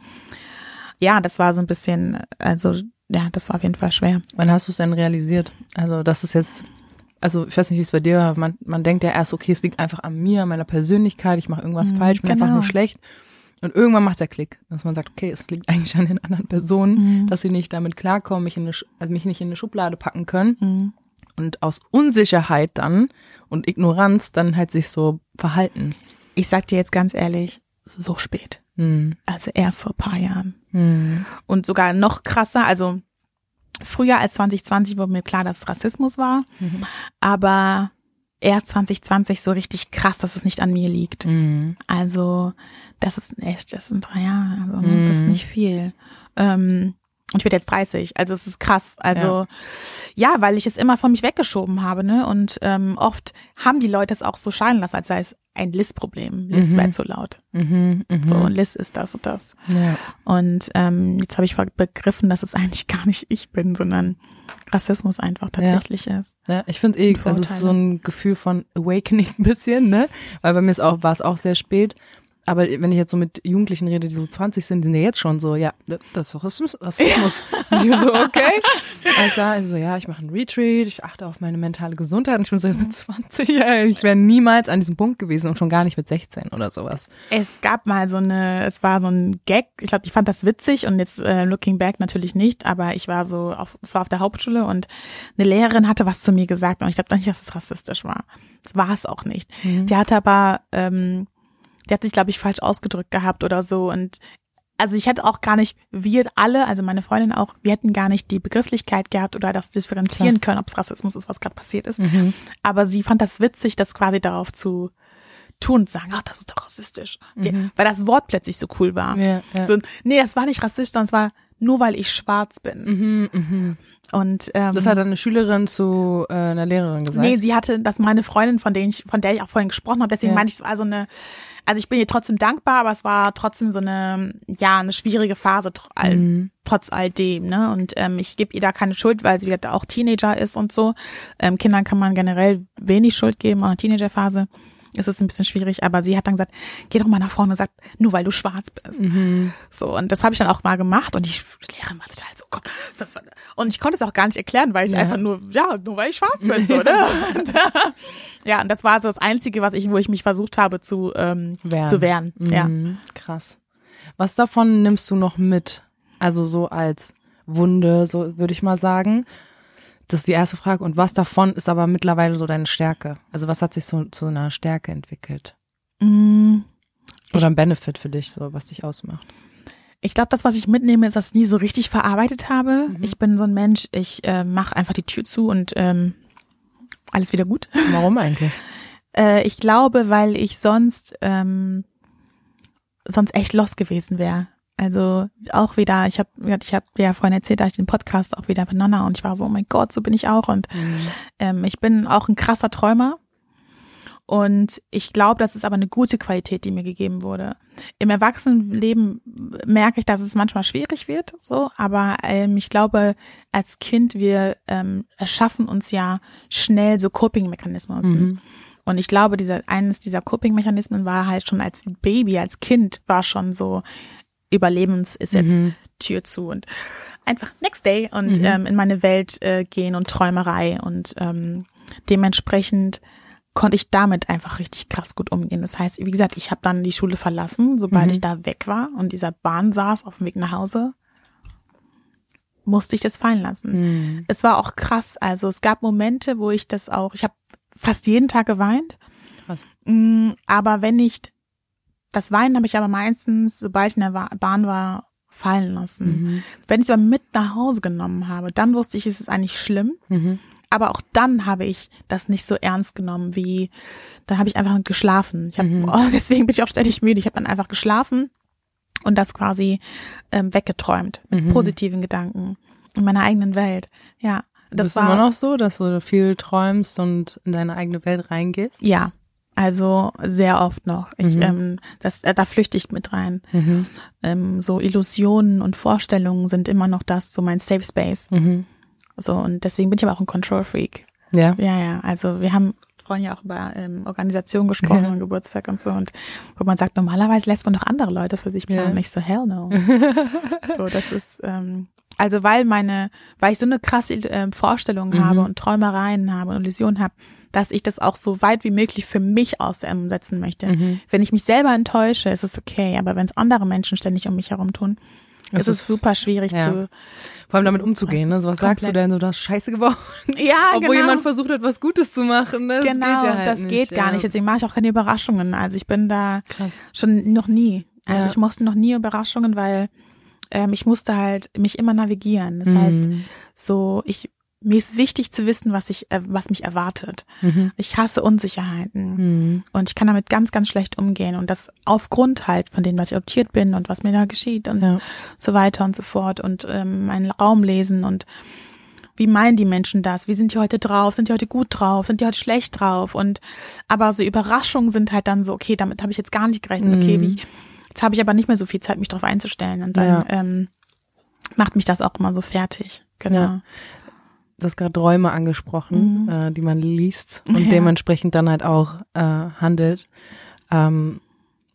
das war so ein bisschen, also das war auf jeden Fall schwer. Wann hast du es denn realisiert? Also das ist jetzt, also ich weiß nicht, wie es bei dir war, man denkt ja erst, okay, es liegt einfach an mir, an meiner Persönlichkeit, ich mache irgendwas falsch, bin einfach nur schlecht. Und irgendwann macht der Klick, dass man sagt, okay, es liegt eigentlich an den anderen Personen, dass sie nicht damit klarkommen, mich nicht in eine Schublade packen können und aus Unsicherheit dann und Ignoranz dann halt sich so verhalten. Ich sag dir jetzt ganz ehrlich, so spät. Also erst vor ein paar Jahren. Und sogar noch krasser, also früher als 2020 wurde mir klar, dass es Rassismus war, aber erst 2020 so richtig krass, dass es nicht an mir liegt. Also das sind 3 Jahre, also das ist nicht viel. Und ich werde jetzt 30, also es ist krass. Also weil ich es immer von mich weggeschoben habe, ne? Und oft haben die Leute es auch so scheinen lassen, als sei es ein Liz-Problem. Liz wäre zu laut. So, und Liz ist das und das. Ja. Und jetzt habe ich begriffen, dass es eigentlich gar nicht ich bin, sondern Rassismus einfach tatsächlich ist. Ja, ich finde also es ist so ein Gefühl von Awakening ein bisschen, ne? Weil bei mir war es auch sehr spät. Aber wenn ich jetzt so mit Jugendlichen rede, die so 20 sind, sind ja jetzt schon so, ja, das ist doch Rassismus. Und ich bin so, okay. Also so, ja, ich mache einen Retreat, ich achte auf meine mentale Gesundheit. Und ich bin so mit 20, ja, ich wäre niemals an diesem Punkt gewesen und schon gar nicht mit 16 oder sowas. Es gab mal es war so ein Gag, ich glaube, ich fand das witzig und jetzt looking back natürlich nicht, aber es war auf der Hauptschule und eine Lehrerin hatte was zu mir gesagt und ich glaube nicht, dass es rassistisch war. Das war es auch nicht. Die hatte aber, die hat sich, glaube ich, falsch ausgedrückt gehabt oder so. Und also ich hätte auch gar nicht, wir alle, also meine Freundin auch, wir hätten gar nicht die Begrifflichkeit gehabt oder das differenzieren können, ob es Rassismus ist, was gerade passiert ist. Aber sie fand das witzig, das quasi darauf zu tun und sagen, ach, das ist doch rassistisch. Weil das Wort plötzlich so cool war. Ja. So, nee, das war nicht rassistisch, sondern es war nur, weil ich schwarz bin. Und das hat eine Schülerin zu einer Lehrerin gesagt? Nee, sie hatte, das meine Freundin, von der ich auch vorhin gesprochen habe, deswegen meinte ich, es war so eine, also ich bin ihr trotzdem dankbar, aber es war trotzdem so eine schwierige Phase, trotz all dem, ne, und ich gebe ihr da keine Schuld, weil sie auch Teenager ist und so. Kindern kann man generell wenig Schuld geben, auch in der Teenagerphase ist es ein bisschen schwierig, aber sie hat dann gesagt, geh doch mal nach vorne und sag, nur weil du schwarz bist. So, und das habe ich dann auch mal gemacht und die Lehrerin war total so, Gott, und ich konnte es auch gar nicht erklären, weil ich einfach nur weil ich schwarz bin, so, ne? Und, und das war so das Einzige, wo ich mich versucht habe zu wehren. Ja. Krass. Was davon nimmst du noch mit? Also so als Wunde, so würde ich mal sagen. Das ist die erste Frage. Und was davon ist aber mittlerweile so deine Stärke? Also was hat sich so zu einer Stärke entwickelt? Oder ein Benefit für dich, so was dich ausmacht? Ich glaube, das, was ich mitnehme, ist, dass ich nie so richtig verarbeitet habe. Ich bin so ein Mensch, ich mache einfach die Tür zu und alles wieder gut. Warum eigentlich? Ich glaube, weil ich sonst echt lost gewesen wäre. Also auch wieder, ich habe ja vorhin erzählt, da ich den Podcast auch wieder von Nana und ich war so, oh mein Gott, so bin ich auch und ich bin auch ein krasser Träumer und ich glaube, das ist aber eine gute Qualität, die mir gegeben wurde. Im Erwachsenenleben merke ich, dass es manchmal schwierig wird, so, aber ich glaube, als Kind, wir erschaffen uns ja schnell so Coping-Mechanismen. Und ich glaube, eines dieser Coping-Mechanismen war halt schon als Baby, als Kind war schon so, Überlebens ist jetzt Tür zu und einfach next day und in meine Welt gehen und Träumerei und dementsprechend konnte ich damit einfach richtig krass gut umgehen. Das heißt, wie gesagt, ich habe dann die Schule verlassen, sobald ich da weg war und dieser Bahn saß auf dem Weg nach Hause, musste ich das fallen lassen. Es war auch krass, also es gab Momente, wo ich habe fast jeden Tag geweint, krass. Aber wenn nicht das Weinen habe ich aber meistens, sobald ich in der Bahn war, fallen lassen. Wenn ich es aber mit nach Hause genommen habe, dann wusste ich, es ist eigentlich schlimm. Aber auch dann habe ich das nicht so ernst genommen, da habe ich einfach geschlafen. Deswegen bin ich auch ständig müde. Ich habe dann einfach geschlafen und das quasi weggeträumt mit positiven Gedanken in meiner eigenen Welt. Ja, das war immer noch so, dass du viel träumst und in deine eigene Welt reingehst? Ja. Also sehr oft noch. Da flüchte ich mit rein. So Illusionen und Vorstellungen sind immer noch so mein Safe Space. So, und deswegen bin ich aber auch ein Control Freak. Ja. Ja. Also wir haben vorhin ja auch über Organisation gesprochen und Geburtstag und so. Und wo man sagt, normalerweise lässt man doch andere Leute für sich planen. Nicht so, hell no. So, das ist, also weil ich so eine krasse Vorstellung habe und Träumereien habe und Illusionen habe, dass ich das auch so weit wie möglich für mich umsetzen möchte. Wenn ich mich selber enttäusche, ist es okay, aber wenn es andere Menschen ständig um mich herum tun, ist es super schwierig vor allem damit umzugehen, ne? So, was sagst du denn, du hast Scheiße gebaut? Ja, Obwohl jemand versucht hat, was Gutes zu machen. Ne? Genau, das geht ja halt das geht gar nicht. Deswegen mache ich auch keine Überraschungen. Also ich bin da schon noch nie. Also ich mochte noch nie Überraschungen, weil ich musste halt mich immer navigieren. Das heißt, mir ist wichtig zu wissen, was mich erwartet. Ich hasse Unsicherheiten und ich kann damit ganz, ganz schlecht umgehen und das aufgrund halt von dem, was ich adoptiert bin und was mir da geschieht und so weiter und so fort und meinen Raum lesen und wie meinen die Menschen das? Wie sind die heute drauf? Sind die heute gut drauf? Sind die heute schlecht drauf? Aber so Überraschungen sind halt dann so, okay, damit habe ich jetzt gar nicht gerechnet. Okay, jetzt habe ich aber nicht mehr so viel Zeit, mich darauf einzustellen und dann macht mich das auch immer so fertig. Genau. Ja. Du hast gerade Träume angesprochen, die man liest und dementsprechend dann halt auch handelt.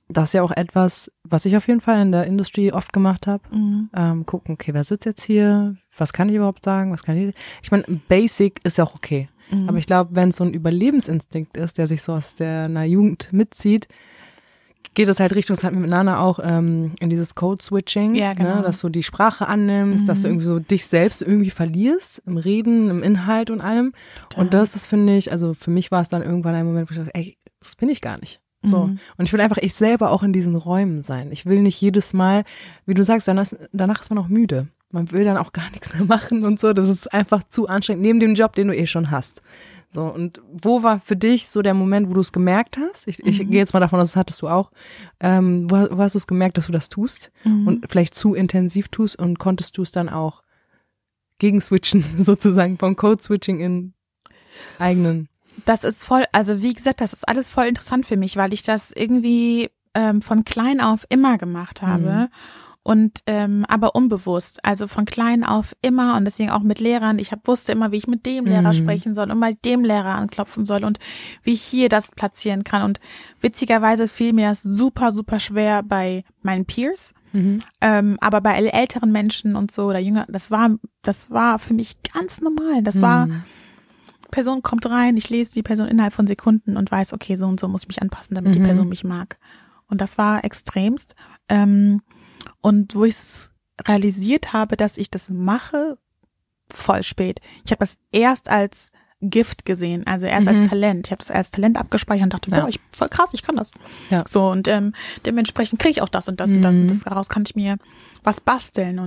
das ist ja auch etwas, was ich auf jeden Fall in der Industrie oft gemacht habe. Gucken, okay, wer sitzt jetzt hier? Was kann ich überhaupt sagen? Ich meine, Basic ist ja auch okay. Aber ich glaube, wenn es so ein Überlebensinstinkt ist, der sich so aus einer Jugend mitzieht, geht es halt Richtung, das hatten wir mit Nana auch in dieses Code-Switching, ja, genau. Ne, dass du die Sprache annimmst, dass du irgendwie so dich selbst irgendwie verlierst im Reden, im Inhalt und allem. Total. Und das ist, finde ich, also für mich war es dann irgendwann ein Moment, wo ich dachte, ey, das bin ich gar nicht. So. Und ich will einfach ich selber auch in diesen Räumen sein. Ich will nicht jedes Mal, wie du sagst, danach ist man auch müde. Man will dann auch gar nichts mehr machen und so. Das ist einfach zu anstrengend, neben dem Job, den du eh schon hast. So, und wo war für dich so der Moment, wo du es gemerkt hast? Ich gehe jetzt mal davon aus, das hattest du auch. Wo hast du es gemerkt, dass du das tust und vielleicht zu intensiv tust und konntest du es dann auch gegenswitchen, sozusagen vom Code-Switching in eigenen? Das ist voll, also wie gesagt, das ist alles voll interessant für mich, weil ich das irgendwie von klein auf immer gemacht habe. Und aber unbewusst, also von klein auf immer und deswegen auch mit Lehrern. Ich wusste immer, wie ich mit dem Lehrer sprechen soll und mal dem Lehrer anklopfen soll und wie ich hier das platzieren kann. Und witzigerweise fiel mir das super, super schwer bei meinen Peers. Aber bei älteren Menschen und so oder jünger, das war für mich ganz normal. Das war, Person kommt rein, ich lese die Person innerhalb von Sekunden und weiß, okay, so und so muss ich mich anpassen, damit die Person mich mag. Und das war extremst. Und wo ich es realisiert habe, dass ich das mache, voll spät. Ich habe das erst als Gift gesehen, also erst als Talent. Ich habe das als Talent abgespeichert und dachte, boah, voll krass, ich kann das. Ja. So, und dementsprechend kriege ich auch das und das und das und das. Daraus kann ich mir was basteln.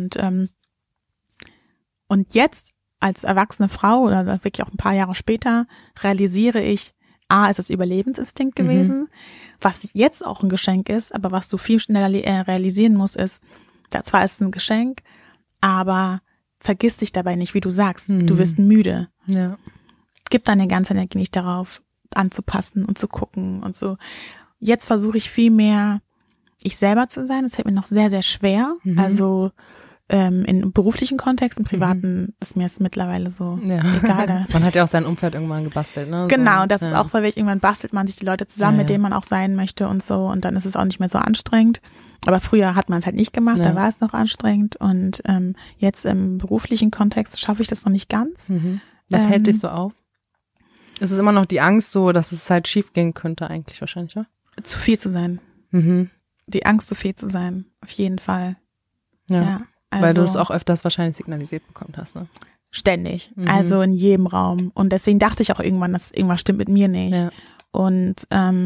Und jetzt als erwachsene Frau oder wirklich auch ein paar Jahre später realisiere ich, ist es Überlebensinstinkt gewesen, was jetzt auch ein Geschenk ist, aber was du viel schneller realisieren musst, ist, zwar ist es ein Geschenk, aber vergiss dich dabei nicht, wie du sagst, du wirst müde. Ja. Gib deine ganze Energie nicht darauf, anzupassen und zu gucken und so. Jetzt versuche ich viel mehr, ich selber zu sein. Das fällt mir noch sehr, sehr schwer. Also in beruflichen Kontext, im privaten ist mir es mittlerweile so egal. Man hat ja auch sein Umfeld irgendwann gebastelt, ne? Genau, das ist auch, weil irgendwann bastelt man sich die Leute zusammen, mit denen man auch sein möchte und so und dann ist es auch nicht mehr so anstrengend. Aber früher hat man es halt nicht gemacht, da war es noch anstrengend und jetzt im beruflichen Kontext schaffe ich das noch nicht ganz. Was hält dich so auf? Ist es immer noch die Angst so, dass es halt schief gehen könnte eigentlich wahrscheinlich, ja? Zu viel zu sein. Die Angst, zu viel zu sein, auf jeden Fall. Ja. Also, weil du es auch öfters wahrscheinlich signalisiert bekommen hast, ne? Ständig, also in jedem Raum. Und deswegen dachte ich auch irgendwann, dass irgendwas stimmt mit mir nicht. Ja. Und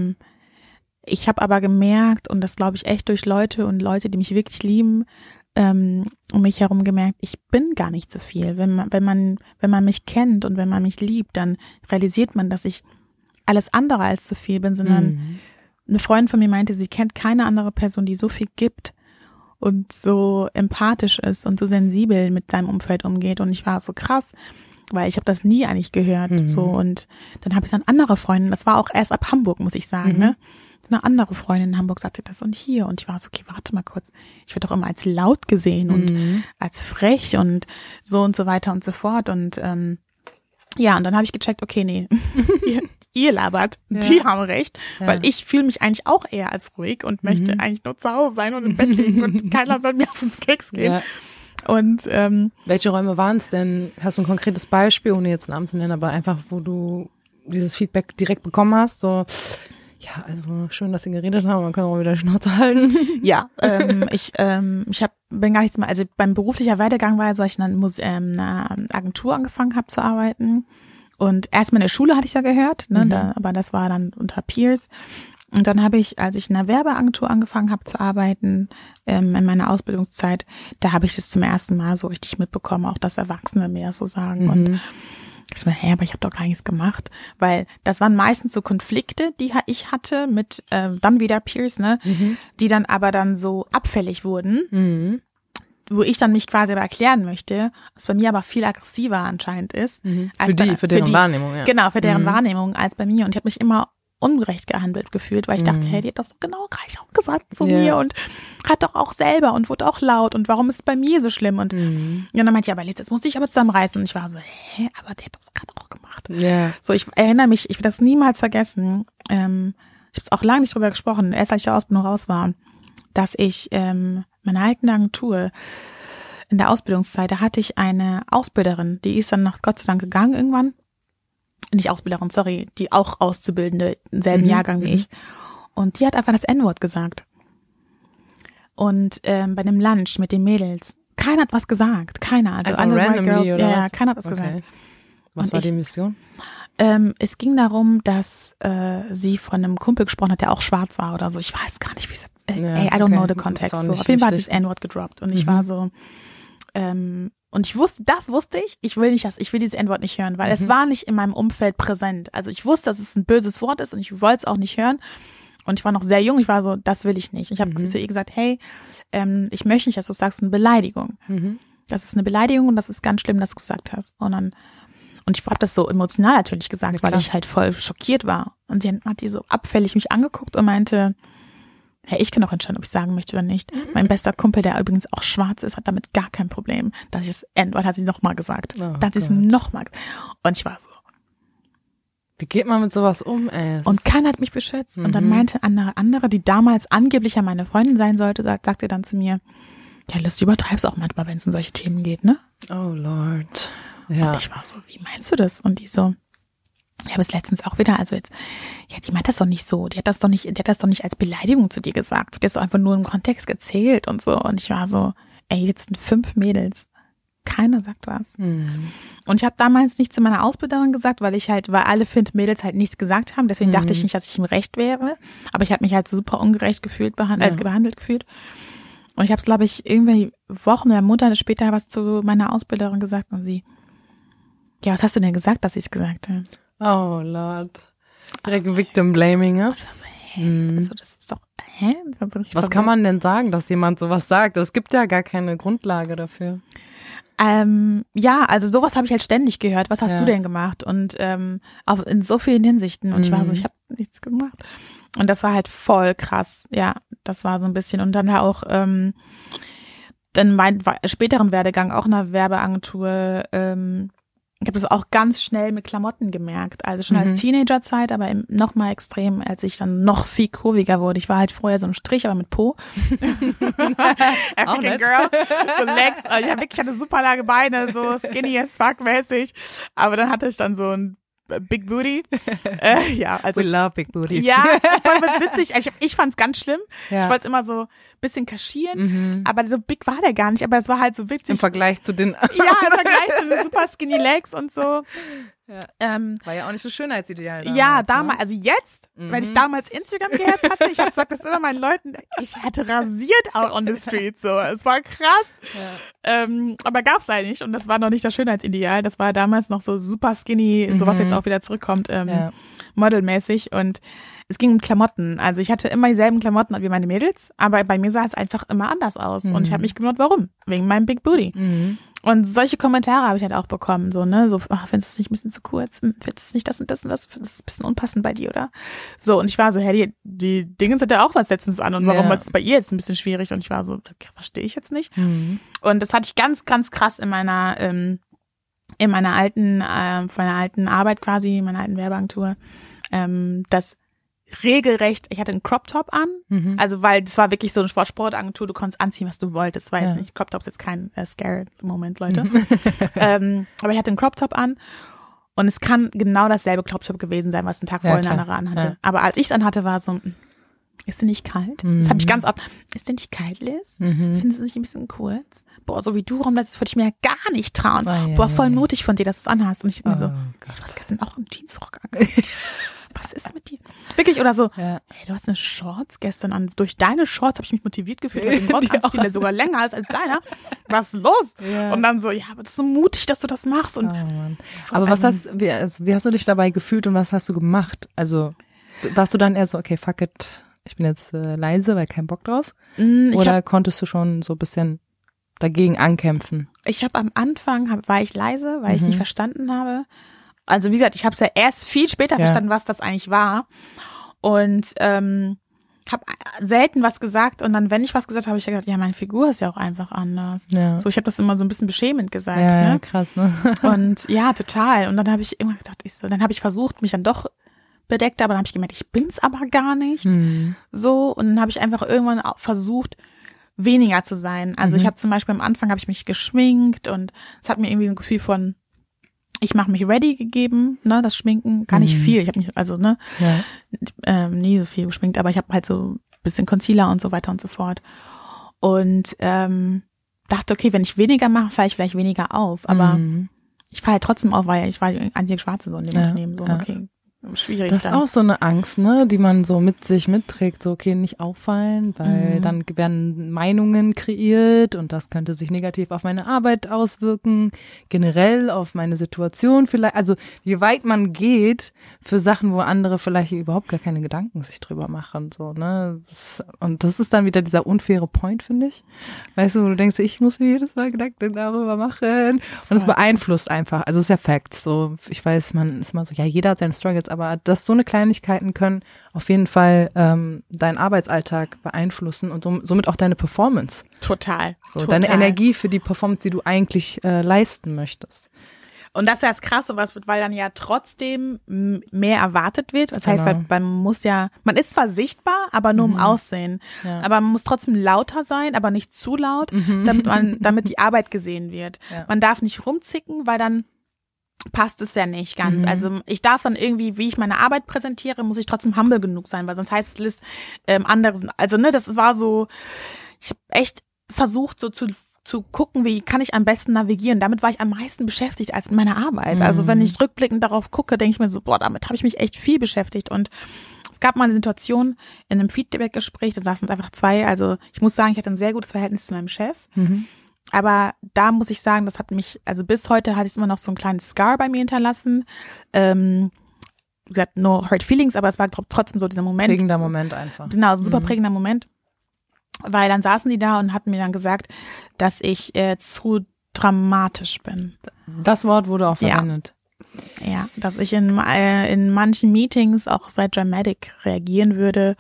ich habe aber gemerkt, und das glaube ich echt durch Leute, die mich wirklich lieben, um mich herum gemerkt, ich bin gar nicht so viel. Wenn man mich kennt und wenn man mich liebt, dann realisiert man, dass ich alles andere als so viel bin, sondern eine Freundin von mir meinte, sie kennt keine andere Person, die so viel gibt und so empathisch ist und so sensibel mit seinem Umfeld umgeht. Und ich war so krass, weil ich habe das nie eigentlich gehört. So, und dann habe ich dann andere Freundinnen, das war auch erst ab Hamburg, muss ich sagen, ne? Eine andere Freundin in Hamburg sagte das und hier. Und ich war so, okay, warte mal kurz. Ich werde doch immer als laut gesehen und als frech und so weiter und so fort. Und und dann habe ich gecheckt, okay, nee, ihr labert, die haben recht, weil ich fühle mich eigentlich auch eher als ruhig und möchte eigentlich nur zu Hause sein und im Bett liegen und keiner soll mir auf den Keks gehen. Ja. Und welche Räume waren es denn? Hast du ein konkretes Beispiel, ohne jetzt einen Namen zu nennen, aber einfach, wo du dieses Feedback direkt bekommen hast, so ja, also schön, dass Sie geredet haben, man kann auch wieder die Schnauze halten. Ja, ich bin gar nichts mehr, also beim beruflicher Werdegang war es, dass ich in einer Agentur angefangen habe zu arbeiten. Und erstmal in der Schule hatte ich ja gehört, ne, aber das war dann unter Peers. Und dann habe ich, als ich in einer Werbeagentur angefangen habe zu arbeiten, in meiner Ausbildungszeit, da habe ich das zum ersten Mal so richtig mitbekommen, auch dass Erwachsene mir das so sagen. Und ich war, aber ich habe doch gar nichts gemacht, weil das waren meistens so Konflikte, die ich hatte mit dann wieder Peers, ne, die dann aber dann so abfällig wurden, wo ich dann mich quasi aber erklären möchte, was bei mir aber viel aggressiver anscheinend ist. Als für deren Wahrnehmung, ja. Genau, für deren Wahrnehmung als bei mir. Und ich habe mich immer ungerecht gehandelt gefühlt, weil ich dachte, hey, die hat das so genau gleich auch gesagt zu mir und hat doch auch selber und wurde auch laut und warum ist es bei mir so schlimm? Und dann meinte ich, aber Liz, das musste ich aber zusammenreißen. Und ich war so, aber der hat das gerade auch gemacht. So, ich erinnere mich, ich will das niemals vergessen. ich habe es auch lange nicht drüber gesprochen, erst als ich der Ausbildung raus war, dass ich meine alten Agentur in der Ausbildungszeit, da hatte ich eine Ausbilderin, die ist dann noch Gott sei Dank gegangen irgendwann. Nicht Ausbilderin, sorry, die auch Auszubildende im selben Jahrgang wie ich. Und die hat einfach das N-Wort gesagt. Und bei dem Lunch mit den Mädels, keiner hat was gesagt, keiner. Also alle White Girls, ja, keiner hat was gesagt. Was war die Mission? Es ging darum, dass sie von einem Kumpel gesprochen hat, der auch schwarz war oder so. Ich weiß gar nicht, wie es I don't know the context. So, auf jeden Fall hat sie das N-Wort gedroppt und ich war so, und ich wusste, ich will dieses N-Wort nicht hören, weil es war nicht in meinem Umfeld präsent. Also ich wusste, dass es ein böses Wort ist und ich wollte es auch nicht hören. Und ich war noch sehr jung, ich war so, das will ich nicht. Ich habe zu ihr gesagt, hey, ich möchte nicht, dass du sagst, eine Beleidigung. Das ist eine Beleidigung und das ist ganz schlimm, dass du gesagt hast. Und ich habe das so emotional natürlich gesagt, weil ich halt voll schockiert war. Und sie hat die so abfällig mich angeguckt und meinte, hey, ich kann auch entscheiden, ob ich sagen möchte oder nicht. Mein bester Kumpel, der übrigens auch schwarz ist, hat damit gar kein Problem. Dass ich das N-Wort hat sie nochmal gesagt. Da hat sie es nochmal gesagt. Und ich war so. Wie geht man mit sowas um, ey? Und keiner hat mich beschützt. Und dann meinte andere, die damals angeblich ja meine Freundin sein sollte, sagte dann zu mir, ja, Liz, du übertreibst auch manchmal, wenn es um solche Themen geht, ne? Oh Lord. Ja. Und ich war so, wie meinst du das? Und die so, ich habe es letztens auch wieder, also jetzt, ja, die meint das doch nicht so, die hat das doch nicht als Beleidigung zu dir gesagt, die hat das einfach nur im Kontext erzählt und so. Und ich war so, ey, jetzt sind 5 Mädels, keiner sagt was. Und ich habe damals nicht zu meiner Ausbilderin gesagt, weil alle 5 Mädels halt nichts gesagt haben, deswegen dachte ich nicht, dass ich im Recht wäre, aber ich habe mich halt super ungerecht behandelt gefühlt. Und ich habe es, glaube ich, irgendwie Wochen oder Monate später was zu meiner Ausbilderin gesagt und sie, ja, was hast du denn gesagt, dass ich es gesagt habe? Oh Lord. Direkt Victim Blaming, ja? Ich war so, also das ist doch, was kann man denn sagen, dass jemand sowas sagt? Es gibt ja gar keine Grundlage dafür. Ja, also sowas habe ich halt ständig gehört. Was hast du denn gemacht? Und auch in so vielen Hinsichten. Und ich war so, ich habe nichts gemacht. Und das war halt voll krass. Ja, das war so ein bisschen. Und dann auch dann mein späteren Werdegang auch in einer Werbeagentur. Ich habe das auch ganz schnell mit Klamotten gemerkt. Also schon als Teenagerzeit, aber noch mal extrem, als ich dann noch viel kurviger wurde. Ich war halt vorher so ein Strich, aber mit Po. African Girl. So Legs. Ich hatte super lange Beine, so skinny as fuck mäßig. Aber dann hatte ich dann so ein Big Booty. Ja, also. We love big booties. Ja, voll witzig. Ich fand's ganz schlimm. Ja. Ich wollte es immer so ein bisschen kaschieren, aber so big war der gar nicht, aber es war halt so witzig. Im Vergleich zu den. Ja, im Vergleich zu den super skinny Legs und so. Ja. War ja auch nicht so Schönheitsideal damals. Ja, damals, also jetzt, wenn ich damals Instagram gehabt hatte, ich habe gesagt das immer meinen Leuten, ich hatte rasiert auch on the street, so. Es war krass. Ja. Aber gab's halt nicht und das war noch nicht das Schönheitsideal. Das war damals noch so super skinny, sowas jetzt auch wieder zurückkommt, modelmäßig und es ging um Klamotten. Also ich hatte immer dieselben Klamotten wie meine Mädels, aber bei mir sah es einfach immer anders aus. Und ich habe mich gewundert, warum? Wegen meinem Big Booty. Und solche Kommentare habe ich halt auch bekommen, so, ne, so, ach, findest du es nicht ein bisschen zu kurz? Findest du es nicht das und das und das? Findest du es ein bisschen unpassend bei dir, oder? So, und ich war so, hey, die Dinge sind ja auch was letztens an und warum ist es bei ihr jetzt ein bisschen schwierig? Und ich war so, verstehe ich jetzt nicht. Und das hatte ich ganz, ganz krass in meiner alten Arbeit quasi, in meiner alten Werbeagentur, das regelrecht, ich hatte einen Crop-Top an, also weil das war wirklich so eine Sportagentur, du konntest anziehen, was du wolltest, war jetzt nicht, Crop-Top ist jetzt kein Scare-Moment, Leute, aber ich hatte einen Crop-Top an und es kann genau dasselbe Crop-Top gewesen sein, was einen Tag vorher eine andere anhatte, aber als ich es anhatte, war so, ist dir nicht kalt? Das habe ich ganz oft, ist dir nicht kalt, Liz? Findest du es nicht ein bisschen kurz? Boah, so wie du rumlässt, das würde ich mir ja gar nicht trauen. Boah, voll mutig von dir, dass du es anhast. Und ich denke mir so, du hast gestern auch einen Jeansrock an. Was ist mit dir? Wirklich, oder so, hey, du hast eine Shorts gestern an. Durch deine Shorts habe ich mich motiviert gefühlt, den Rock anzuziehen, der sogar länger ist als deiner. Was ist los? Ja. Und dann so, ja, aber das ist so mutig, dass du das machst. Und aber wie hast du dich dabei gefühlt und was hast du gemacht? Warst du dann eher so, okay, fuck it, ich bin jetzt leise, weil kein Bock drauf? Oder konntest du schon so ein bisschen dagegen ankämpfen? Ich habe am Anfang, war ich leise, weil ich nicht verstanden habe. Also wie gesagt, ich habe es ja erst viel später verstanden, was das eigentlich war. Und habe selten was gesagt. Und dann, wenn ich was gesagt habe, ich gedacht, ja, meine Figur ist ja auch einfach anders. Ja. So, ich habe das immer so ein bisschen beschämend gesagt. Ja, krass, ne? Und ja, total. Und dann habe ich immer gedacht, dann habe ich versucht, mich dann doch bedeckt, aber dann habe ich gemerkt, ich bin's aber gar nicht. So, und dann habe ich einfach irgendwann auch versucht, weniger zu sein. Also ich habe zum Beispiel am Anfang habe ich mich geschminkt und es hat mir irgendwie ein Gefühl von, ich mache mich ready gegeben, ne, das Schminken, gar nicht viel. Ich habe mich, also, ne, nie so viel geschminkt, aber ich habe halt so ein bisschen Concealer und so weiter und so fort. Und dachte, okay, wenn ich weniger mache, falle ich vielleicht weniger auf. Aber ich falle halt trotzdem auf, weil ich war die einzige Schwarze so in dem Unternehmen. So, okay, schwierig. Das ist auch so eine Angst, ne, die man so mit sich mitträgt, so okay, nicht auffallen, weil dann werden Meinungen kreiert und das könnte sich negativ auf meine Arbeit auswirken, generell auf meine Situation vielleicht, also wie weit man geht für Sachen, wo andere vielleicht überhaupt gar keine Gedanken sich drüber machen, so, ne, und das ist dann wieder dieser unfaire Point, finde ich, weißt du, wo du denkst, ich muss mir jedes Mal Gedanken darüber machen und es beeinflusst einfach, also es ist ja Fakt, so, ich weiß, man ist immer so, ja, jeder hat seine Struggles, aber so eine Kleinigkeiten können auf jeden Fall deinen Arbeitsalltag beeinflussen und somit auch deine Performance. Total. So, deine Energie für die Performance, die du eigentlich leisten möchtest. Und das ist ja das Krasse, weil dann ja trotzdem mehr erwartet wird. Das heißt, weil man ist zwar sichtbar, aber nur im Aussehen. Ja. Aber man muss trotzdem lauter sein, aber nicht zu laut, damit die Arbeit gesehen wird. Ja. Man darf nicht rumzicken, weil dann passt es ja nicht ganz. Also ich darf dann irgendwie, wie ich meine Arbeit präsentiere, muss ich trotzdem humble genug sein, weil sonst heißt es andere, also ne, das war so, ich habe echt versucht so zu gucken, wie kann ich am besten navigieren. Damit war ich am meisten beschäftigt als mit meiner Arbeit. Also wenn ich rückblickend darauf gucke, denke ich mir so, boah, damit habe ich mich echt viel beschäftigt. Und es gab mal eine Situation in einem Feedback-Gespräch, da saßen einfach zwei, also ich muss sagen, ich hatte ein sehr gutes Verhältnis zu meinem Chef. Aber da muss ich sagen, das hat mich, also bis heute hatte ich immer noch so einen kleinen Scar bei mir hinterlassen. Wie gesagt, no hurt feelings, aber es war trotzdem so dieser Moment. Prägender Moment einfach. Genau, super prägender Moment. Weil dann saßen die da und hatten mir dann gesagt, dass ich zu dramatisch bin. Das Wort wurde auch verwendet. Ja, dass ich in manchen Meetings auch sehr dramatic reagieren würde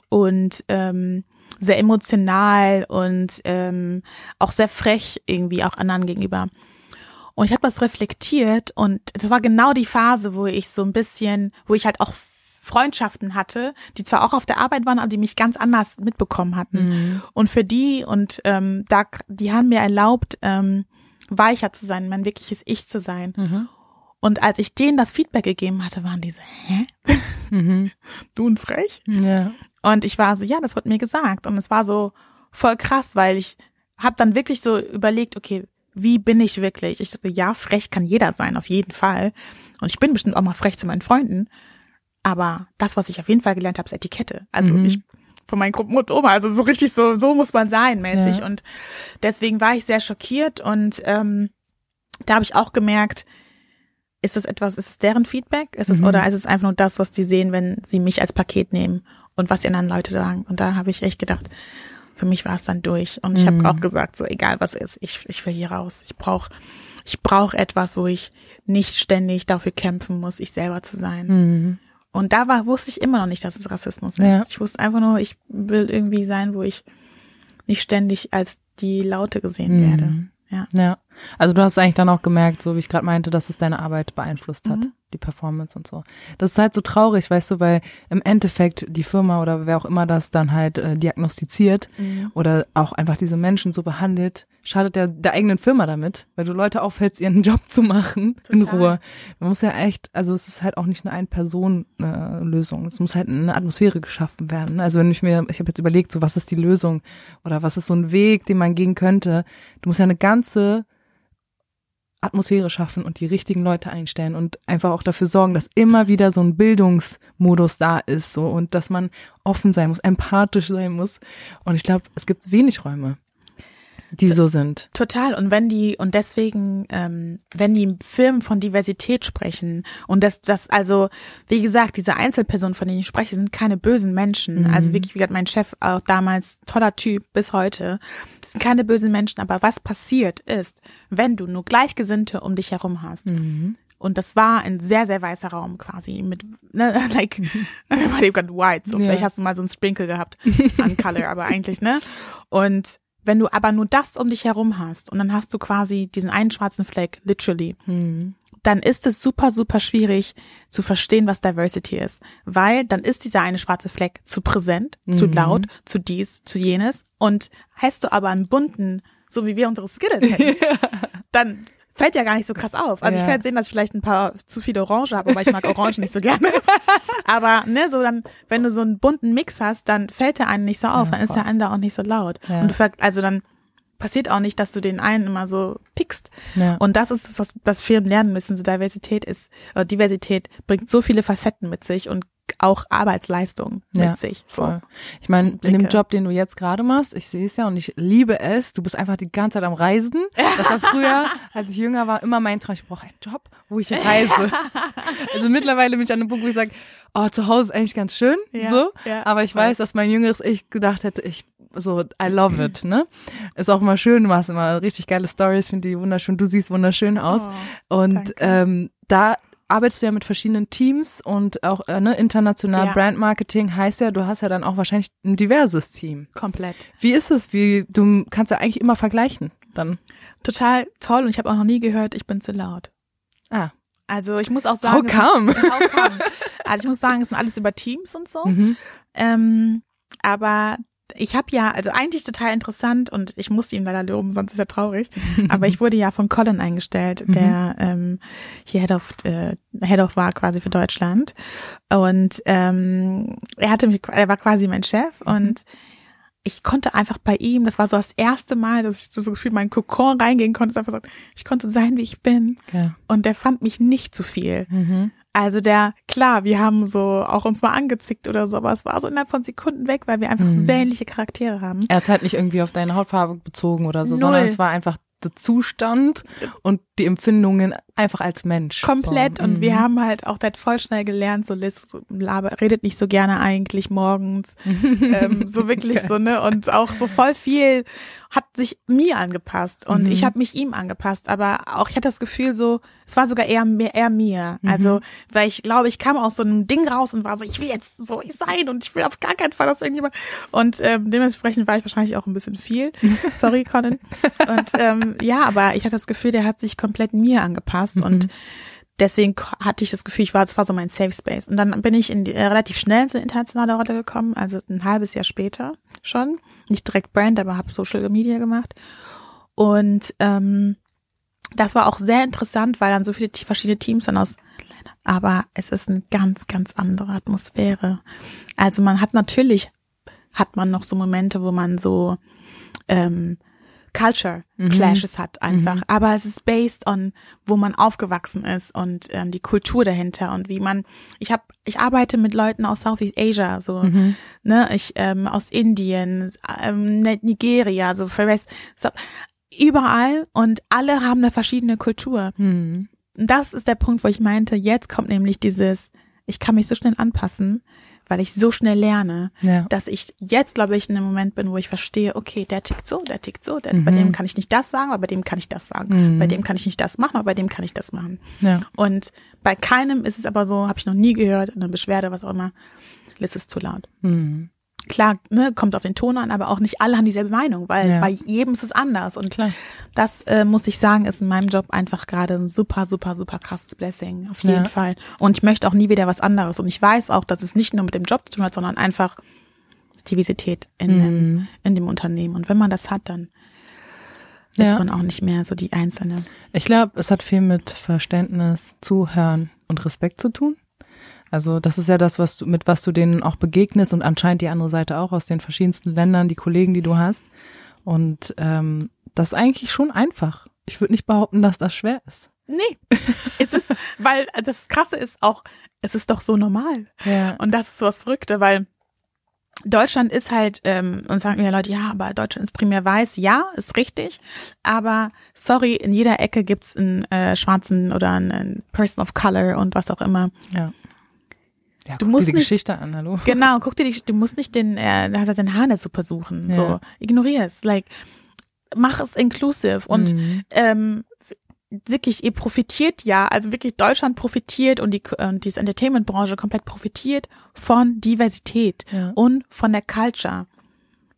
und sehr emotional und auch sehr frech irgendwie auch anderen gegenüber. Und ich habe das reflektiert und das war genau die Phase, wo ich halt auch Freundschaften hatte, die zwar auch auf der Arbeit waren, aber die mich ganz anders mitbekommen hatten. Und für die die haben mir erlaubt, weicher zu sein, mein wirkliches Ich zu sein. Und als ich denen das Feedback gegeben hatte, waren die so, hä? Du und frech? Ja. Und ich war so, ja, das wird mir gesagt. Und es war so voll krass, weil ich habe dann wirklich so überlegt, okay, wie bin ich wirklich? Ich dachte, ja, frech kann jeder sein, auf jeden Fall. Und ich bin bestimmt auch mal frech zu meinen Freunden. Aber das, was ich auf jeden Fall gelernt habe, ist Etikette. Also ich von meinen Gruppenmotto, also so richtig so muss man sein mäßig. Ja. Und deswegen war ich sehr schockiert und da habe ich auch gemerkt, ist es deren Feedback? Oder ist es einfach nur das, was die sehen, wenn sie mich als Paket nehmen und was die anderen Leute sagen? Und da habe ich echt gedacht, für mich war es dann durch. Und ich habe auch gesagt, so egal was ist, ich will hier raus. Ich brauch etwas, wo ich nicht ständig dafür kämpfen muss, ich selber zu sein. Und da wusste ich immer noch nicht, dass es Rassismus ist. Ja. Ich wusste einfach nur, ich will irgendwie sein, wo ich nicht ständig als die Laute gesehen werde. Ja. Also du hast eigentlich dann auch gemerkt, so wie ich gerade meinte, dass es deine Arbeit beeinflusst hat, die Performance und so. Das ist halt so traurig, weißt du, weil im Endeffekt die Firma oder wer auch immer das dann halt diagnostiziert oder auch einfach diese Menschen so behandelt, schadet der eigenen Firma damit, weil du Leute aufhältst, ihren Job zu machen. Total. In Ruhe. Man muss ja echt, also es ist halt auch nicht eine Ein-Personen-Lösung. Es muss halt eine Atmosphäre geschaffen werden. Also ich habe jetzt überlegt, so was ist die Lösung oder was ist so ein Weg, den man gehen könnte. Du musst ja eine ganze Atmosphäre schaffen und die richtigen Leute einstellen und einfach auch dafür sorgen, dass immer wieder so ein Bildungsmodus da ist so und dass man offen sein muss, empathisch sein muss. Und ich glaube, es gibt wenig Räume, die so sind. Total. Und wenn die Firmen von Diversität sprechen und das also, wie gesagt, diese Einzelpersonen, von denen ich spreche, sind keine bösen Menschen. Also wirklich, wie gesagt, mein Chef auch damals, toller Typ bis heute, das sind keine bösen Menschen. Aber was passiert ist, wenn du nur Gleichgesinnte um dich herum hast. Und das war ein sehr, sehr weißer Raum quasi mit, ne, like, everybody got white. So, vielleicht hast du mal so einen Sprinkle gehabt an Color, aber eigentlich, ne? Und Wenn du aber nur das um dich herum hast und dann hast du quasi diesen einen schwarzen Fleck, literally, dann ist es super, super schwierig zu verstehen, was Diversity ist. Weil dann ist dieser eine schwarze Fleck zu präsent, zu laut, zu dies, zu jenes. Und hast du aber einen bunten, so wie wir unsere Skittles hätten, dann fällt ja gar nicht so krass auf. Also ich kann jetzt sehen, dass ich vielleicht ein paar zu viele Orange habe, aber ich mag Orange nicht so gerne. Aber ne, so dann, wenn du so einen bunten Mix hast, dann fällt der einen nicht so auf, dann ist der andere auch nicht so laut. Ja. Und also dann passiert auch nicht, dass du den einen immer so pickst. Ja. Und das ist das, was Firmen lernen müssen. So Diversität bringt so viele Facetten mit sich und auch Arbeitsleistung mit sich. So. Voll. Ich meine, in dem Job, den du jetzt gerade machst, ich sehe es ja und ich liebe es, du bist einfach die ganze Zeit am Reisen. Das war früher, als ich jünger war, immer mein Traum, ich brauche einen Job, wo ich reise. Also mittlerweile bin ich an einem Punkt, wo ich sage, zu Hause ist eigentlich ganz schön, aber ich weiß, dass mein jüngeres Ich gedacht hätte, I love it, ne? Ist auch immer schön, du machst immer richtig geile Stories, finde die wunderschön, du siehst wunderschön aus und da arbeitest du ja mit verschiedenen Teams und auch international Brandmarketing heißt ja, du hast ja dann auch wahrscheinlich ein diverses Team. Komplett. Wie ist es? Du kannst ja eigentlich immer vergleichen dann. Total toll und ich habe auch noch nie gehört, ich bin zu laut. Also ich muss auch sagen, How come? Also ich muss sagen, es sind alles über Teams und so. Aber ich habe also eigentlich total interessant und ich muss ihn leider loben, sonst ist er traurig. Aber ich wurde ja von Colin eingestellt, der hier Head of war quasi für Deutschland. Und er war quasi mein Chef und ich konnte einfach bei ihm, das war so das erste Mal, dass ich so gefühlt meinen Kokon reingehen konnte, einfach sagen, ich konnte sein, wie ich bin. Okay. Und der fand mich nicht zu viel. Also klar, wir haben so auch uns mal angezickt oder so, aber es war so innerhalb von Sekunden weg, weil wir einfach sehr ähnliche Charaktere haben. Er hat halt nicht irgendwie auf deine Hautfarbe bezogen oder so, sondern es war einfach der Zustand und die Empfindungen einfach als Mensch. Komplett. So. Und wir haben halt auch das voll schnell gelernt, so Liz redet nicht so gerne eigentlich morgens, so wirklich so, ne, und auch so voll viel hat sich mir angepasst und ich habe mich ihm angepasst, aber auch ich hatte das Gefühl so, es war sogar eher mir, also, weil ich glaube, ich kam aus so einem Ding raus und war so, ich will jetzt so sein und ich will auf gar keinen Fall, dass irgendjemand, und dementsprechend war ich wahrscheinlich auch ein bisschen viel, sorry Colin, und aber ich hatte das Gefühl, der hat sich komplett mir angepasst und deswegen hatte ich das Gefühl, das war so mein Safe Space. Und dann bin ich relativ schnell in so eine internationale Rolle gekommen, also ein halbes Jahr später schon. Nicht direkt Brand, aber habe Social Media gemacht. Und das war auch sehr interessant, weil dann so viele verschiedene Teams dann aber es ist eine ganz, ganz andere Atmosphäre. Also man hat noch so Momente, wo man so Culture Clashes hat einfach, aber es ist based on, wo man aufgewachsen ist und die Kultur dahinter und wie man, ich arbeite mit Leuten aus Southeast Asia, so, ne, aus Indien, Nigeria, so, überall und alle haben eine verschiedene Kultur. Und das ist der Punkt, wo ich meinte, jetzt kommt nämlich ich kann mich so schnell anpassen, weil ich so schnell lerne, dass ich jetzt, glaube ich, in einem Moment bin, wo ich verstehe, okay, der tickt so, bei dem kann ich nicht das sagen, aber bei dem kann ich das sagen. Bei dem kann ich nicht das machen, aber bei dem kann ich das machen. Ja. Und bei keinem ist es aber so, habe ich noch nie gehört, eine Beschwerde, was auch immer, Liz ist zu laut. Klar, ne, kommt auf den Ton an, aber auch nicht alle haben dieselbe Meinung, weil bei jedem ist es anders. Und das muss ich sagen, ist in meinem Job einfach gerade ein super, super, super krasses Blessing, auf jeden Fall. Und ich möchte auch nie wieder was anderes. Und ich weiß auch, dass es nicht nur mit dem Job zu tun hat, sondern einfach Diversität in dem Unternehmen. Und wenn man das hat, dann ist man auch nicht mehr so die Einzelne. Ich glaube, es hat viel mit Verständnis, Zuhören und Respekt zu tun. Also das ist ja das, was du denen auch begegnest und anscheinend die andere Seite auch aus den verschiedensten Ländern, die Kollegen, die du hast. Und das ist eigentlich schon einfach. Ich würde nicht behaupten, dass das schwer ist. Nee, es ist, weil das Krasse ist auch, es ist doch so normal. Ja. Und das ist so was Verrückte, weil Deutschland ist halt, und sagen mir Leute, ja, aber Deutschland ist primär weiß. Ja, ist richtig. Aber sorry, in jeder Ecke gibt's einen Schwarzen oder einen Person of Color und was auch immer. Ja. Ja, du musst dir die Geschichte an, hallo. Genau, du musst nicht den Haar in der Suppe suchen. So, ignoriere es. Mach es inclusive und wirklich, ihr profitiert also wirklich Deutschland profitiert und die Entertainment-Branche komplett profitiert von Diversität und von der Culture.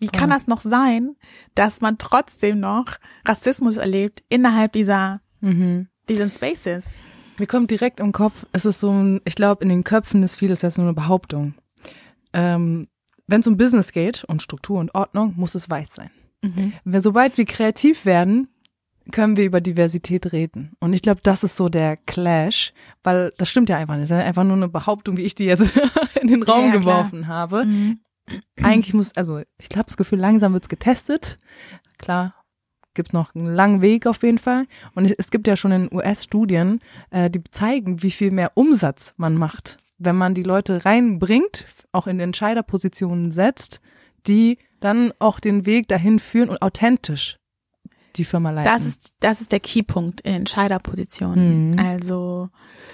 Wie kann das noch sein, dass man trotzdem noch Rassismus erlebt innerhalb diesen Spaces? Mir kommt direkt im Kopf, es ist so ich glaube, in den Köpfen ist vieles jetzt nur eine Behauptung. Wenn es um Business geht und Struktur und Ordnung, muss es weiß sein. Sobald wir kreativ werden, können wir über Diversität reden. Und ich glaube, das ist so der Clash, weil das stimmt ja einfach nicht. Das ist einfach nur eine Behauptung, wie ich die jetzt in den Raum geworfen habe. Eigentlich ich habe das Gefühl, langsam wird's getestet. Klar, gibt noch einen langen Weg auf jeden Fall. Und es gibt ja schon in US-Studien, die zeigen, wie viel mehr Umsatz man macht, wenn man die Leute reinbringt, auch in Entscheiderpositionen setzt, die dann auch den Weg dahin führen und authentisch die Firma leiten. Das ist der Keypunkt in Entscheiderpositionen. Also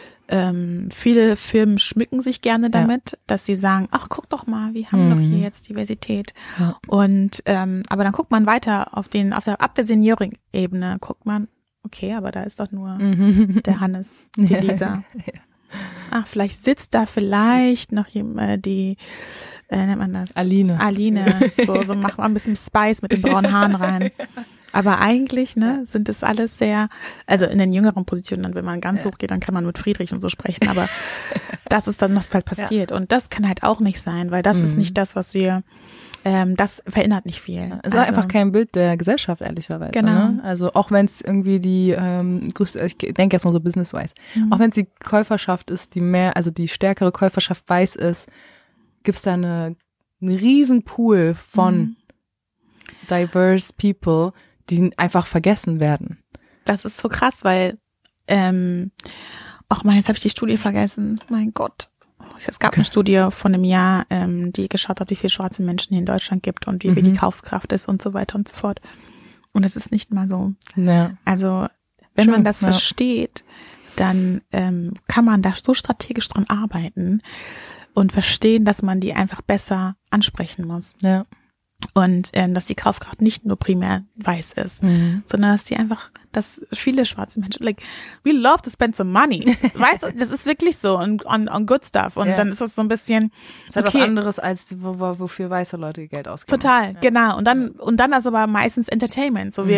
viele Firmen schmücken sich gerne damit, dass sie sagen, ach, guck doch mal, wir haben doch hier jetzt Diversität. Ja. Und aber dann guckt man weiter ab der Senioring-Ebene, guckt man, okay, aber da ist doch nur der Hannes, die Lisa. Ach, vielleicht sitzt da noch jemand, nennt man das? Aline. So macht man ein bisschen Spice mit den braunen Haaren rein. Aber eigentlich, sind es alles sehr, also in den jüngeren Positionen, wenn man ganz hoch geht, dann kann man mit Friedrich und so sprechen, aber das ist dann, was halt passiert. Und das kann halt auch nicht sein, weil das ist nicht das, was wir, das verändert nicht viel. Es ist einfach kein Bild der Gesellschaft, ehrlicherweise. Genau. Ne? Also auch wenn es irgendwie die größte, ich denke jetzt mal so business-wise, auch wenn es die Käuferschaft ist, die stärkere Käuferschaft weiß ist, gibt es da einen riesen Pool von diverse people, die einfach vergessen werden. Das ist so krass, weil, jetzt habe ich die Studie vergessen. Mein Gott. Es gab eine Studie von einem Jahr, die geschaut hat, wie viele schwarze Menschen hier in Deutschland gibt und wie die Kaufkraft ist und so weiter und so fort. Und es ist nicht mal so. Ja. Also, wenn man das versteht, dann kann man da so strategisch dran arbeiten und verstehen, dass man die einfach besser ansprechen muss. Ja. Und dass die Kaufkraft nicht nur primär weiß ist, sondern dass viele schwarze Menschen, we love to spend some money. Weißt du, das ist wirklich so on good stuff. Und dann ist das so ein bisschen, das ist halt was anderes, als wofür weiße Leute Geld ausgeben. Total, genau. Und dann ist aber meistens Entertainment. So,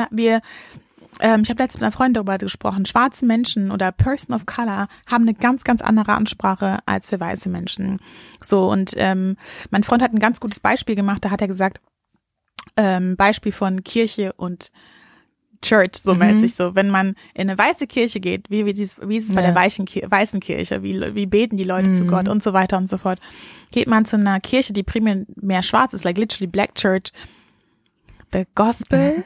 ich habe letztens mit einer Freundin darüber gesprochen, schwarze Menschen oder Person of Color haben eine ganz, ganz andere Ansprache als für weiße Menschen. So, und mein Freund hat ein ganz gutes Beispiel gemacht, da hat er gesagt, Beispiel von Kirche und Church, so mäßig, so, wenn man in eine weiße Kirche geht, wie ist es bei der weißen Kirche, wie beten die Leute zu Gott und so weiter und so fort. Geht man zu einer Kirche, die primär mehr schwarz ist, literally Black Church, the Gospel,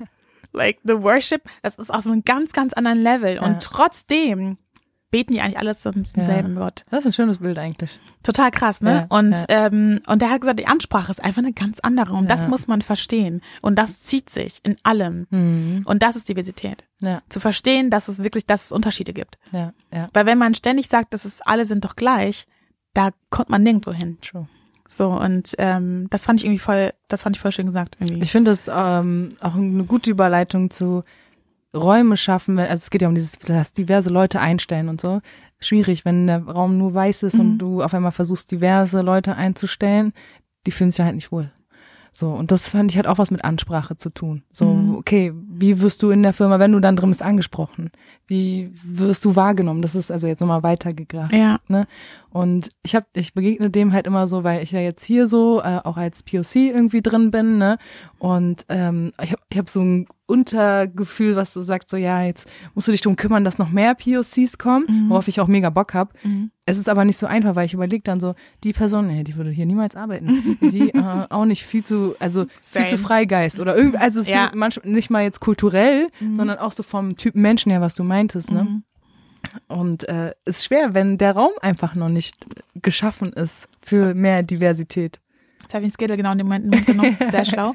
the worship, das ist auf einem ganz, ganz anderen Level. Und trotzdem beten die eigentlich alles zum selben Gott. Das ist ein schönes Bild eigentlich. Total krass, ne? Und der hat gesagt, die Ansprache ist einfach eine ganz andere. Und das muss man verstehen. Und das zieht sich in allem. Und das ist Diversität. Ja. Zu verstehen, dass es Unterschiede gibt. Ja. Ja. Weil wenn man ständig sagt, alle sind doch gleich, da kommt man nirgendwo hin. True. So, und das fand ich voll schön gesagt. Irgendwie. Ich finde das auch eine gute Überleitung zu Räume schaffen, also es geht ja um das diverse Leute einstellen und so. Schwierig, wenn der Raum nur weiß ist und du auf einmal versuchst, diverse Leute einzustellen, die fühlen sich halt nicht wohl. So, und das fand ich halt auch was mit Ansprache zu tun. So, okay, wie wirst du in der Firma, wenn du dann drin bist, angesprochen? Wie wirst du wahrgenommen? Das ist also jetzt nochmal weitergegraben. Ja. Ne? Und ich begegne dem halt immer so, weil ich ja jetzt hier so auch als POC irgendwie drin bin, ne? Und ich hab so ein Untergefühl, was so sagt, so ja, jetzt musst du dich darum kümmern, dass noch mehr POCs kommen, worauf ich auch mega Bock hab. Es ist aber nicht so einfach, weil ich überlege dann so, die Person, die würde hier niemals arbeiten. Die auch nicht viel zu Freigeist oder irgendwie, also es ist manchmal nicht mal jetzt kulturell, sondern auch so vom Typen Menschen her, was du meintest, ne? Und ist schwer, wenn der Raum einfach noch nicht geschaffen ist für mehr Diversität. Jetzt habe ich den Skittle genau in dem Moment in den Mund genommen, sehr schlau.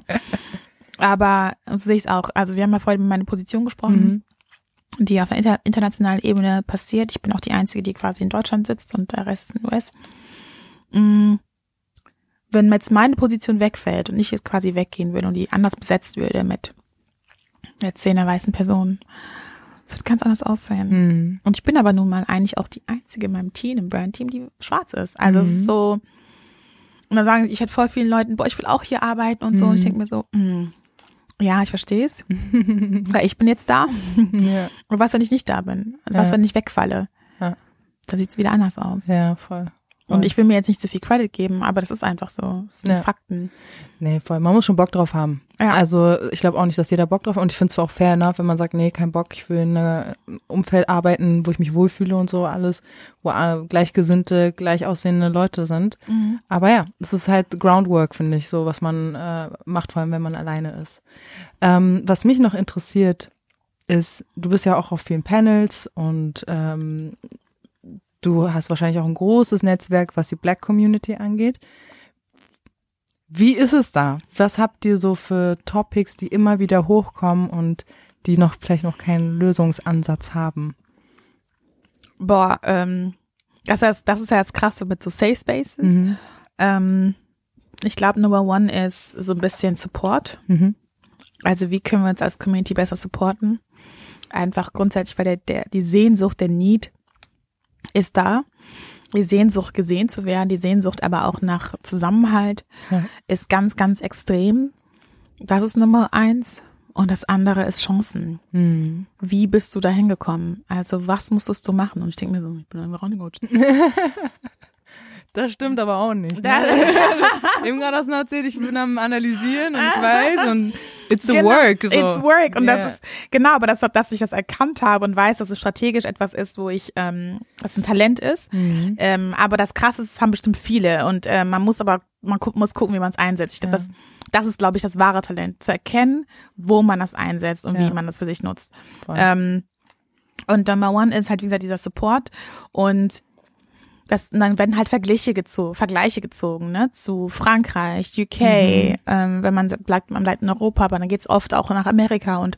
Aber so sehe ich es auch. Also wir haben ja vorhin über meine Position gesprochen, die auf einer internationalen Ebene passiert. Ich bin auch die Einzige, die quasi in Deutschland sitzt und der Rest ist in den US. Wenn jetzt meine Position wegfällt und ich jetzt quasi weggehen würde und die anders besetzt würde mit jetzt 10 weißen Personen, es wird ganz anders aussehen. Und ich bin aber nun mal eigentlich auch die Einzige in meinem Team, im Brand-Team, die schwarz ist. Also es ist so, Und dann sagen, ich hätte voll vielen Leuten, boah, ich will auch hier arbeiten und so. Und ich denke mir so, ja, ich verstehe es. Weil ich bin jetzt da. Ja. Und was, wenn ich nicht da bin? Was, wenn ich wegfalle? Ja. Da sieht es wieder anders aus. Ja, voll. Und ich will mir jetzt nicht zu viel Credit geben, aber das ist einfach so. Das sind Fakten. Nee, voll. Man muss schon Bock drauf haben. Ja. Also ich glaube auch nicht, dass jeder Bock drauf hat. Und ich finde es auch fair enough, wenn man sagt, nee, kein Bock, ich will in einem Umfeld arbeiten, wo ich mich wohlfühle und so alles, wo gleichgesinnte, gleich aussehende Leute sind. Aber ja, das ist halt Groundwork, finde ich, so was man macht, vor allem wenn man alleine ist. Was mich noch interessiert ist, du bist ja auch auf vielen Panels und du hast wahrscheinlich auch ein großes Netzwerk, was die Black Community angeht. Wie ist es da? Was habt ihr so für Topics, die immer wieder hochkommen und die vielleicht noch keinen Lösungsansatz haben? Boah, das ist ja das Krasse mit so Safe Spaces. Ich glaube, Number One ist so ein bisschen Support. Also wie können wir uns als Community besser supporten? Einfach grundsätzlich, weil die Sehnsucht, der Need ist da. Die Sehnsucht, gesehen zu werden, die Sehnsucht aber auch nach Zusammenhalt ist ganz, ganz extrem. Das ist Nummer 1. Und das andere ist Chancen. Wie bist du da hingekommen? Also was musstest du machen? Und ich denke mir so, ich bin einfach reingerutscht. Das stimmt aber auch nicht. Ne? Eben gerade hast du erzählt, ich bin am Analysieren und ich weiß und it's a work. So. It's work. Und das ist, genau, aber dass ich das erkannt habe und weiß, dass es strategisch etwas ist, wo ich, das ein Talent ist. Aber das Krasse ist, das haben bestimmt viele und man muss gucken, wie man es einsetzt. Ich glaube, das ist, glaube ich, das wahre Talent, zu erkennen, wo man das einsetzt und wie man das für sich nutzt. Und Number One ist halt, wie gesagt, dieser Support und dann werden halt Vergleiche gezogen, ne, zu Frankreich, UK, wenn man bleibt in Europa, aber dann geht's oft auch nach Amerika und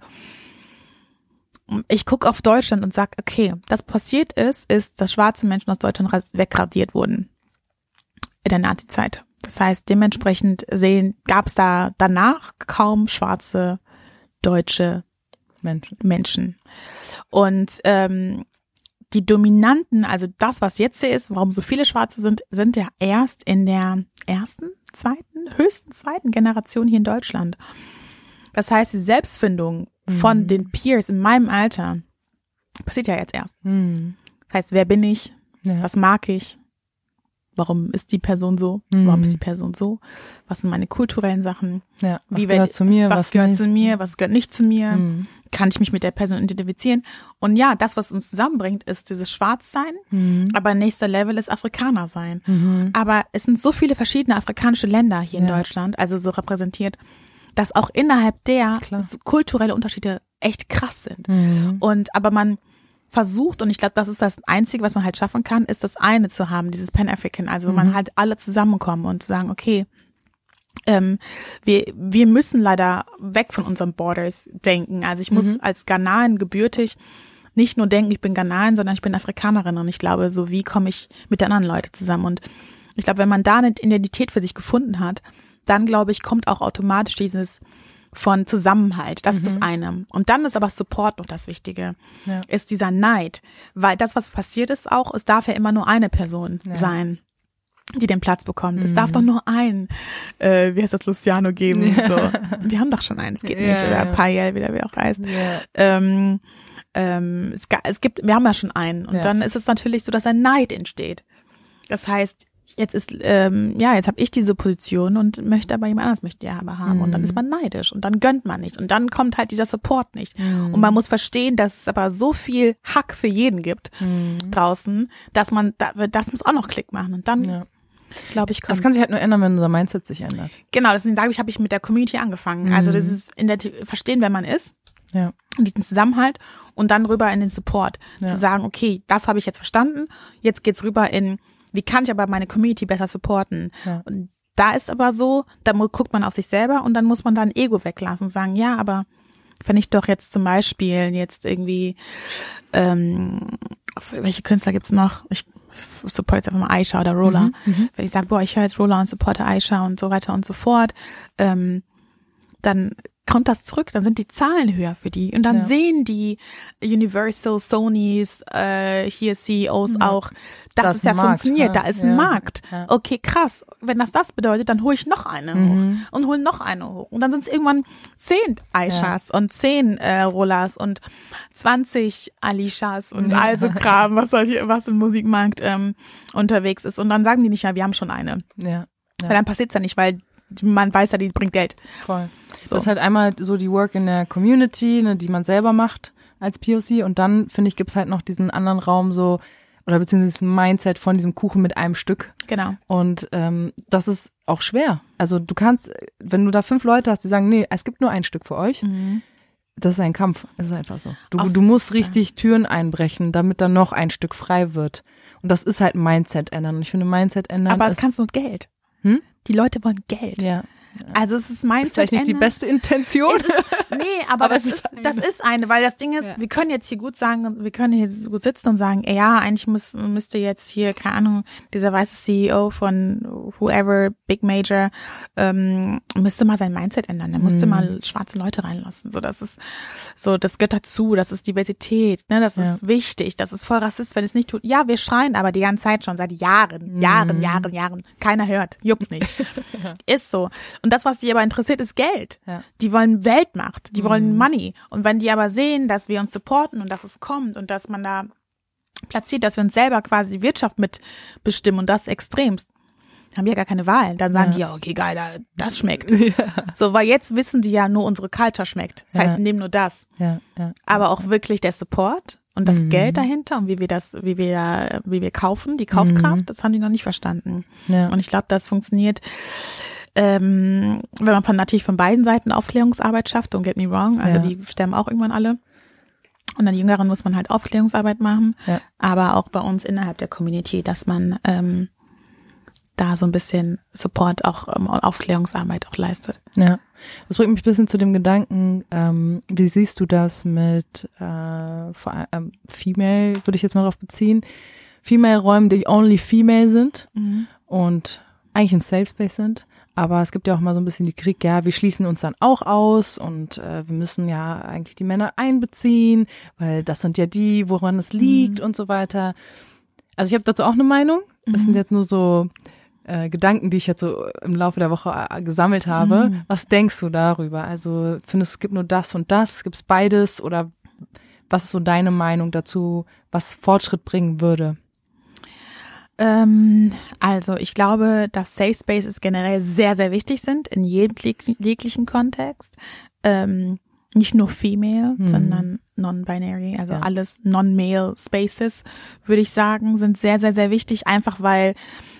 ich gucke auf Deutschland und sag, okay, das passiert ist, dass schwarze Menschen aus Deutschland wegradiert wurden in der Nazi-Zeit. Das heißt, dementsprechend gab es da danach kaum schwarze deutsche Menschen. Und die Dominanten, also das, was jetzt hier ist, warum so viele Schwarze sind ja erst in der höchsten zweiten Generation hier in Deutschland. Das heißt, die Selbstfindung von den Peers in meinem Alter passiert ja jetzt erst. Das heißt, wer bin ich? Ja. Was mag ich? Warum ist die Person so? Warum ist die Person so? Was sind meine kulturellen Sachen? Ja, was gehört zu mir? Was gehört zu mir? Was gehört nicht zu mir? Kann ich mich mit der Person identifizieren? Und ja, das, was uns zusammenbringt, ist dieses Schwarzsein. Aber nächster Level ist Afrikaner sein. Aber es sind so viele verschiedene afrikanische Länder hier in Deutschland, also so repräsentiert, dass auch innerhalb der so kulturelle Unterschiede echt krass sind. Aber man versucht, und ich glaube, das ist das Einzige, was man halt schaffen kann, ist das eine zu haben, dieses Pan-African, also wo man halt alle zusammenkommen und zu sagen, okay, wir müssen leider weg von unseren Borders denken. Also ich muss als Ghanaen gebürtig nicht nur denken, ich bin Ghanaen, sondern ich bin Afrikanerin und ich glaube, so wie komme ich mit den anderen Leuten zusammen und ich glaube, wenn man da eine Identität für sich gefunden hat, dann glaube ich, kommt auch automatisch dieses von Zusammenhalt, das ist das eine. Und dann ist aber Support noch das Wichtige, ist dieser Neid, weil das, was passiert ist auch, es darf ja immer nur eine Person sein, die den Platz bekommt. Es darf doch nur einen, wie heißt das, Luciano geben, so. Wir haben doch schon einen, es geht nicht, oder Payel, wie auch heißt. Wir haben ja schon einen und dann ist es natürlich so, dass ein Neid entsteht. Das heißt, jetzt habe ich diese Position und möchte aber jemand anderes möchte ja aber haben und dann ist man neidisch und dann gönnt man nicht und dann kommt halt dieser Support nicht und man muss verstehen, dass es aber so viel Hack für jeden gibt draußen, dass man das muss auch noch Klick machen und dann glaube ich das kann sich halt nur ändern, wenn unser Mindset sich ändert. Genau, deswegen sage ich, habe ich mit der Community angefangen. Also das ist verstehen, wer man ist. Ja. Und diesen Zusammenhalt und dann rüber in den Support zu sagen, okay, das habe ich jetzt verstanden. Jetzt geht's rüber in wie kann ich aber meine Community besser supporten? Ja. Und da ist aber so, da guckt man auf sich selber und dann muss man dann Ego weglassen und sagen, ja, aber wenn ich doch jetzt zum Beispiel jetzt irgendwie, welche Künstler gibt's noch? Ich supporte jetzt einfach mal Aisha oder Rola. Wenn ich sage, boah, ich höre jetzt Rola und supporte Aisha und so weiter und so fort, dann kommt das zurück, dann sind die Zahlen höher für die und dann sehen die Universal, Sonys, hier CEOs auch, dass es ja funktioniert, da ist ein Markt. Ja. Okay, krass, wenn das bedeutet, dann hole ich noch eine hoch und hole noch eine hoch und dann sind es irgendwann 10 Aishas und 10 Rollas und 20 Alishas und also Kram, was im Musikmarkt unterwegs ist und dann sagen die nicht, ja, wir haben schon eine. Ja. Weil dann passiert's ja nicht, weil man weiß ja, die bringt Geld. Voll. So. Das ist halt einmal so die Work in der Community, ne, die man selber macht als POC und dann, finde ich, gibt's halt noch diesen anderen Raum so, oder beziehungsweise das Mindset von diesem Kuchen mit einem Stück. Genau. Und das ist auch schwer. Also du kannst, wenn du da 5 Leute hast, die sagen, nee, es gibt nur ein Stück für euch, das ist ein Kampf. Es ist einfach so. Du musst richtig Türen einbrechen, damit dann noch ein Stück frei wird. Und das ist halt ein Mindset ändern. Und ich finde, Mindset ändern aber es kannst du mit Geld. Die Leute wollen Geld. Ja. Also es ist Mindset. Vielleicht nicht die beste Intention. Aber das ist eine, weil das Ding ist, wir können jetzt hier gut sagen, wir können hier gut sitzen und sagen, ja, eigentlich müsste jetzt hier, keine Ahnung, dieser weiße CEO von whoever, Big Major, müsste mal sein Mindset ändern. Der musste mal schwarze Leute reinlassen. So, das ist so, das gehört dazu, das ist Diversität, ne, das ist wichtig, das ist voll Rassist, wenn es nicht tut. Ja, wir schreien aber die ganze Zeit schon, seit Jahren. Keiner hört, juckt nicht. Ist so. Und das, was die aber interessiert, ist Geld. Ja. Die wollen Weltmacht, die wollen Money. Und wenn die aber sehen, dass wir uns supporten und dass es kommt und dass man da platziert, dass wir uns selber quasi die Wirtschaft mitbestimmen und das extremst, haben wir ja gar keine Wahl. Dann sagen die ja, okay, geil, das schmeckt. Ja. So, weil jetzt wissen die ja, nur unsere Culture schmeckt. Das heißt, sie nehmen nur das. Ja. Aber auch wirklich der Support und das Geld dahinter und wie wir kaufen, die Kaufkraft, das haben die noch nicht verstanden. Ja. Und ich glaube, das funktioniert, wenn man natürlich von beiden Seiten Aufklärungsarbeit schafft, don't get me wrong, also die sterben auch irgendwann alle. Und an Jüngeren muss man halt Aufklärungsarbeit machen, aber auch bei uns innerhalb der Community, dass man da so ein bisschen Support auch Aufklärungsarbeit auch leistet. Ja, das bringt mich ein bisschen zu dem Gedanken, wie siehst du das mit Female, würde ich jetzt mal drauf beziehen, Female-Räumen, die only female sind und eigentlich ein Safe Space sind. Aber es gibt ja auch mal so ein bisschen die Kritik, ja, wir schließen uns dann auch aus und wir müssen ja eigentlich die Männer einbeziehen, weil das sind ja die, woran es liegt und so weiter. Also ich habe dazu auch eine Meinung. Das sind jetzt nur so Gedanken, die ich jetzt so im Laufe der Woche gesammelt habe. Was denkst du darüber? Also findest du, es gibt nur das und das? Gibt es beides? Oder was ist so deine Meinung dazu, was Fortschritt bringen würde? Also ich glaube, dass Safe Spaces generell sehr, sehr wichtig sind in jeglichen Kontext. Nicht nur female, sondern non-binary, also alles non-male Spaces, würde ich sagen, sind sehr, sehr, sehr wichtig, einfach weil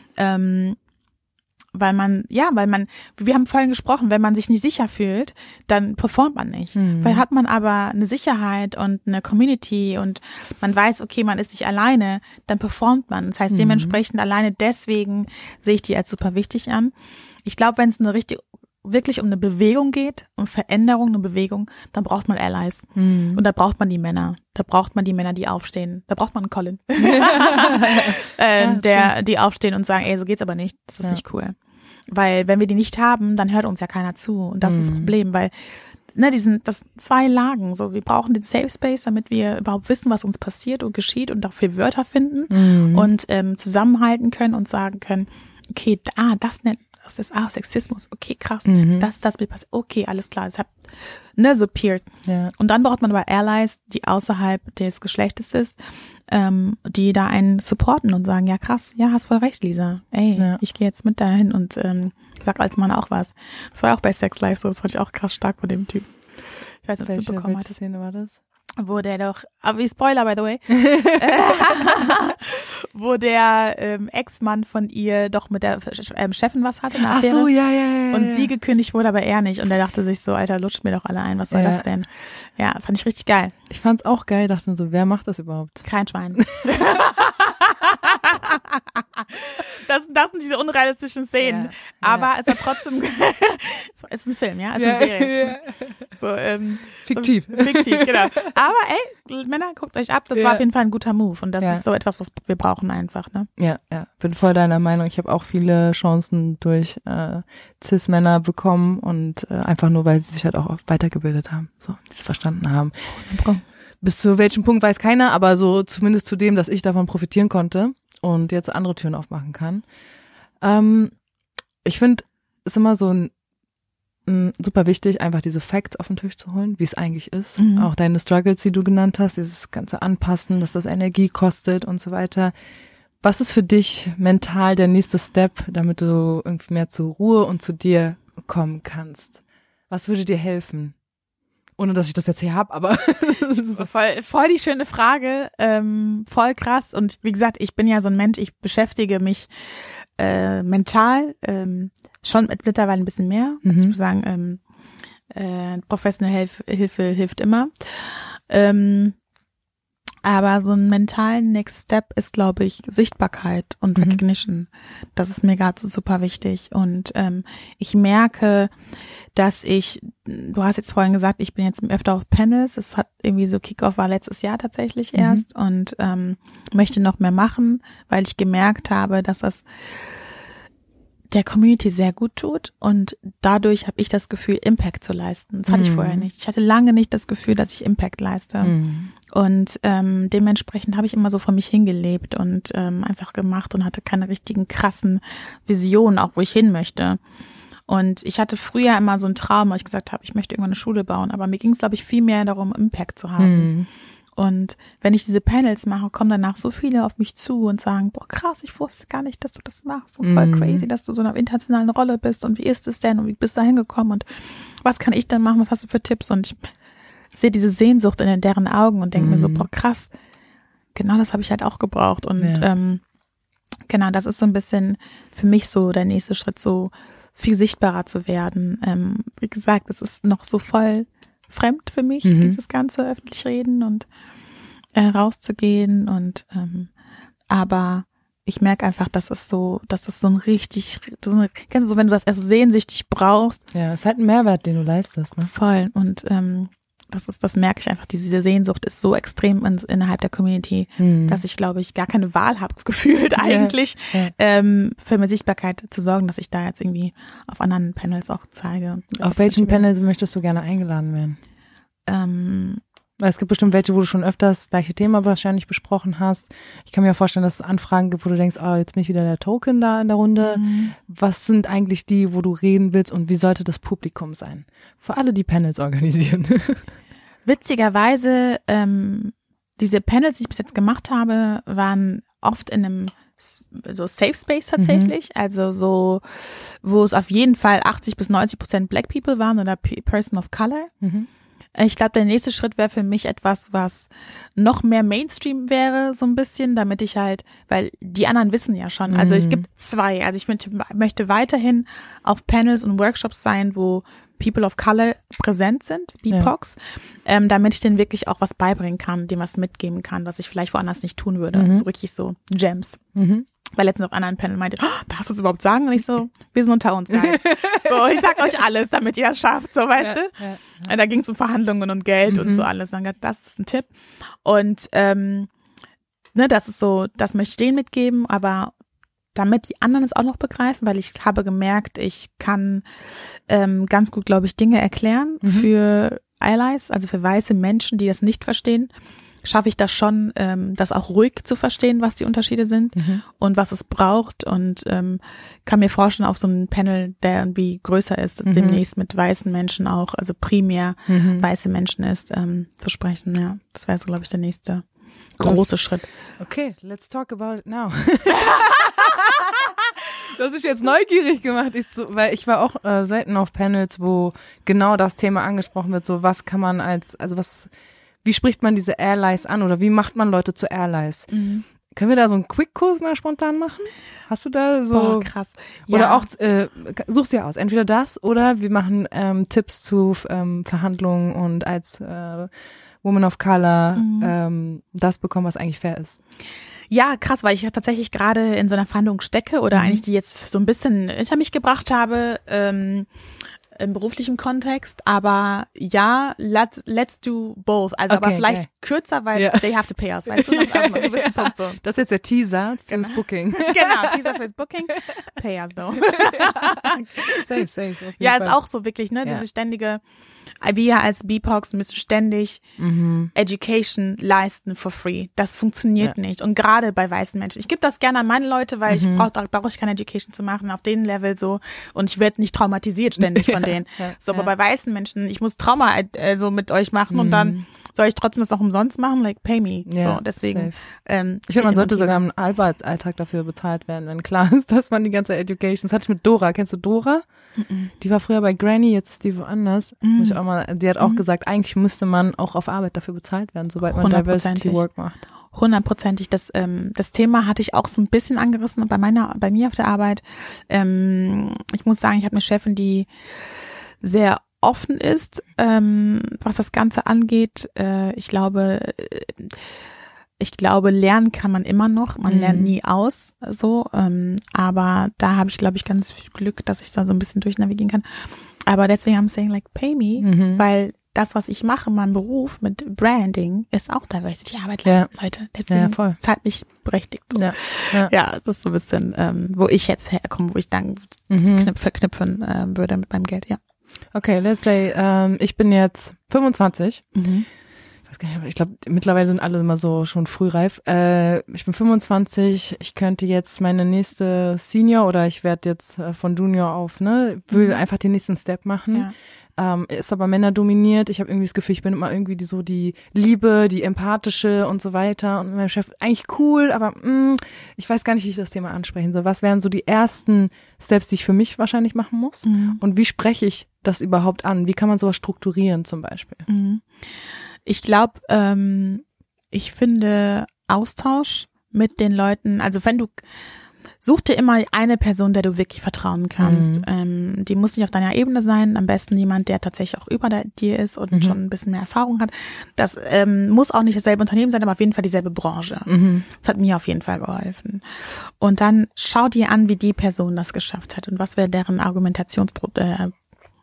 wir haben vorhin gesprochen, wenn man sich nicht sicher fühlt, dann performt man nicht. Weil hat man aber eine Sicherheit und eine Community und man weiß, okay, man ist nicht alleine, dann performt man. Das heißt, dementsprechend alleine deswegen sehe ich die als super wichtig an. Ich glaube, wenn es wirklich um eine Bewegung geht, um Veränderung, eine Bewegung, dann braucht man Allies. Und da braucht man die Männer. Da braucht man die Männer, die aufstehen. Da braucht man einen Colin. Die aufstehen und sagen, ey, so geht's aber nicht. Das ist nicht cool. Weil wenn wir die nicht haben, dann hört uns ja keiner zu. Und das ist das Problem, weil das 2 Lagen. So, wir brauchen den Safe Space, damit wir überhaupt wissen, was uns passiert und geschieht und dafür Wörter finden und zusammenhalten können und sagen können, okay, das ist Sexismus, okay, krass, das will passieren, okay, alles klar, so Peers. Ja. Und dann braucht man aber Allies, die außerhalb des Geschlechtes ist, die da einen supporten und sagen, ja krass, ja, hast voll recht, Lisa, ey, ich gehe jetzt mit dahin und sag als Mann auch was. Das war ja auch bei Sex Life so, das fand ich auch krass stark von dem Typ. Ich weiß nicht, ob du es mitbekommen hattest. Welche Szene war das? Wo der doch, aber wie Spoiler by the way, wo der Ex-Mann von ihr doch mit der Chefin was hatte. Ach so, ja. Und sie gekündigt wurde, aber er nicht. Und er dachte sich so, Alter, lutscht mir doch alle ein, was soll das denn? Ja, fand ich richtig geil. Ich fand's auch geil, dachte so, wer macht das überhaupt? Kein Schwein. Das sind diese unrealistischen Szenen. Ja, aber es hat trotzdem, es ist ein Film, ja, es ist eine Serie. So, Fiktiv. So, fiktiv, genau. Aber ey, Männer, guckt euch ab, das war auf jeden Fall ein guter Move und das ist so etwas, was wir brauchen einfach, ne? Ja, bin voll deiner Meinung. Ich habe auch viele Chancen durch Cis-Männer bekommen und einfach nur, weil sie sich halt auch weitergebildet haben, so, die es verstanden haben. Bis zu welchem Punkt weiß keiner, aber so zumindest zu dem, dass ich davon profitieren konnte und jetzt andere Türen aufmachen kann. Ich finde, es ist immer so super wichtig, einfach diese Facts auf den Tisch zu holen, wie es eigentlich ist. Auch deine Struggles, die du genannt hast, dieses ganze Anpassen, dass das Energie kostet und so weiter. Was ist für dich mental der nächste Step, damit du irgendwie mehr zur Ruhe und zu dir kommen kannst? Was würde dir helfen? Ohne, dass ich das jetzt hier habe, aber voll die schöne Frage, voll krass. Und wie gesagt, ich bin ja so ein Mensch, ich beschäftige mich mental schon mittlerweile ein bisschen mehr. Also ich muss sagen, professionelle Hilfe hilft immer. Aber so ein mentalen Next Step ist, glaube ich, Sichtbarkeit und Recognition. Das ist mir gerade so super wichtig. Und ich merke, dass du hast jetzt vorhin gesagt, ich bin jetzt öfter auf Panels. Es hat irgendwie so Kickoff war letztes Jahr tatsächlich erst und möchte noch mehr machen, weil ich gemerkt habe, dass das der Community sehr gut tut und dadurch habe ich das Gefühl, Impact zu leisten. Das hatte ich vorher nicht. Ich hatte lange nicht das Gefühl, dass ich Impact leiste. Und dementsprechend habe ich immer so vor mich hingelebt und einfach gemacht und hatte keine richtigen krassen Visionen, auch wo ich hin möchte. Und ich hatte früher immer so einen Traum, wo ich gesagt habe, ich möchte irgendwann eine Schule bauen, aber mir ging es, glaube ich, viel mehr darum, Impact zu haben. Und wenn ich diese Panels mache, kommen danach so viele auf mich zu und sagen, boah krass, ich wusste gar nicht, dass du das machst und voll crazy, dass du so in einer internationalen Rolle bist und wie ist es denn und wie bist du da hingekommen und was kann ich denn machen, was hast du für Tipps und ich sehe diese Sehnsucht in deren Augen und denke mir so, boah krass, genau das habe ich halt auch gebraucht und genau, das ist so ein bisschen für mich so der nächste Schritt, so viel sichtbarer zu werden. Wie gesagt, es ist noch so voll fremd für mich, dieses ganze öffentlich reden und rauszugehen und aber ich merke einfach, dass es so ein richtig, kennst du so, wenn du das erst sehnsüchtig brauchst. Ja, es ist halt ein Mehrwert, den du leistest, ne? Voll und das merke ich einfach, diese Sehnsucht ist so extrem innerhalb der Community, dass ich, glaube ich, gar keine Wahl habe, gefühlt eigentlich, für mehr Sichtbarkeit zu sorgen, dass ich da jetzt irgendwie auf anderen Panels auch zeige. Auf welchen Panels möchtest du gerne eingeladen werden? Weil es gibt bestimmt welche, wo du schon öfters das gleiche Thema wahrscheinlich besprochen hast. Ich kann mir auch vorstellen, dass es Anfragen gibt, wo du denkst, oh, jetzt bin ich wieder der Token da in der Runde. Was sind eigentlich die, wo du reden willst und wie sollte das Publikum sein? Für alle, die Panels organisieren. Witzigerweise, diese Panels, die ich bis jetzt gemacht habe, waren oft in einem so Safe Space tatsächlich, also so, wo es auf jeden Fall 80-90% Black People waren oder Person of Color. Ich glaube, der nächste Schritt wäre für mich etwas, was noch mehr Mainstream wäre, so ein bisschen, damit ich halt, weil die anderen wissen ja schon, also es gibt zwei, also ich möchte weiterhin auf Panels und Workshops sein, wo People of Color präsent sind, BIPOCs, damit ich denen wirklich auch was beibringen kann, dem was mitgeben kann, was ich vielleicht woanders nicht tun würde. So richtig so Gems. Weil letztens auf einem anderen Panel meinte, oh, darfst du das überhaupt sagen? Und ich so, wir sind unter uns, Guys. So, ich sag euch alles, damit ihr das schafft, so, weißt du? Und da ging es um Verhandlungen und Geld und so alles. Dann gesagt, das ist ein Tipp. Und das ist so, das möchte ich denen mitgeben, aber damit die anderen es auch noch begreifen, weil ich habe gemerkt, ich kann ganz gut, glaube ich, Dinge erklären für Allies, also für weiße Menschen, die das nicht verstehen, schaffe ich das schon, das auch ruhig zu verstehen, was die Unterschiede sind und was es braucht und kann mir vorstellen, auf so einem Panel, der irgendwie größer ist, demnächst mit weißen Menschen auch, also primär weiße Menschen ist, zu sprechen. Ja, das wäre so, glaube ich, der nächste große Schritt. Okay, let's talk about it now. Du hast mich jetzt neugierig gemacht, weil ich war auch selten auf Panels, wo genau das Thema angesprochen wird, so was kann man wie spricht man diese Allies an oder wie macht man Leute zu Allies? Können wir da so einen Quick-Kurs mal spontan machen? Hast du da so? Boah, krass. Ja. Oder auch, such's dir aus, entweder das oder wir machen Tipps zu Verhandlungen und als Woman of Color das bekommen, was eigentlich fair ist. Ja, krass, weil ich ja tatsächlich gerade in so einer Verhandlung stecke oder eigentlich die jetzt so ein bisschen hinter mich gebracht habe, im beruflichen Kontext, aber ja, let's do both. Also Okay, aber vielleicht kürzer, weil they have to pay us, weißt du? Noch ab einem gewissen Punkt so. Das ist jetzt der Teaser fürs Booking. Genau, Teaser fürs Booking, pay us though. Safe. Ja, ist auch so wirklich, ne, diese ständige, wir als BIPOCs müssen ständig Education leisten for free. Das funktioniert nicht. Und gerade bei weißen Menschen. Ich gebe das gerne an meine Leute, weil brauche ich keine Education zu machen auf den Level so. Und ich werde nicht traumatisiert ständig von denen. Aber bei weißen Menschen, ich muss Trauma so mit euch machen und dann soll ich trotzdem das auch umsonst machen? Like, pay me. Ja, so, deswegen. ich finde, man sollte sogar im Arbeitsalltag dafür bezahlt werden, wenn klar ist, dass man die ganze Education, das hatte ich mit Dora. Kennst du Dora? Die war früher bei Granny, jetzt ist die woanders. Die hat auch gesagt, eigentlich müsste man auch auf Arbeit dafür bezahlt werden, sobald man Diversity Work macht. 100%. Das Thema hatte ich auch so ein bisschen angerissen bei mir auf der Arbeit. Ich muss sagen, ich habe eine Chefin, die sehr offen ist, was das Ganze angeht. Ich glaube, lernen kann man immer noch. Man lernt nie aus, so. Aber da habe ich, glaube ich, ganz viel Glück, dass ich da so ein bisschen durchnavigieren kann. Aber deswegen I'm saying like pay me, weil das, was ich mache, mein Beruf mit Branding, ist auch Diversity-Arbeit leisten, Leute. Deswegen zahlt mich berechtigt. So. Ja, das ist so ein bisschen, wo ich jetzt herkomme, wo ich dann verknüpfen würde mit meinem Geld, ja. Okay, let's say, ich bin jetzt 25. Ich glaube, mittlerweile sind alle immer so schon frühreif. Ich bin 25, ich könnte jetzt meine nächste Senior oder ich werde jetzt von Junior auf, will einfach den nächsten Step machen. Ja. Ist aber männerdominiert. Ich habe irgendwie das Gefühl, ich bin immer irgendwie die Liebe, die empathische und so weiter. Und mein Chef, eigentlich cool, aber ich weiß gar nicht, wie ich das Thema ansprechen soll. Was wären so die ersten Steps, die ich für mich wahrscheinlich machen muss? Und wie spreche ich das überhaupt an? Wie kann man sowas strukturieren zum Beispiel? Ich glaube, ich finde Austausch mit den Leuten, also such dir immer eine Person, der du wirklich vertrauen kannst. Die muss nicht auf deiner Ebene sein, am besten jemand, der tatsächlich auch über dir ist und schon ein bisschen mehr Erfahrung hat. Das muss auch nicht dasselbe Unternehmen sein, aber auf jeden Fall dieselbe Branche. Das hat mir auf jeden Fall geholfen. Und dann schau dir an, wie die Person das geschafft hat und was wäre deren Argumentationspunkte.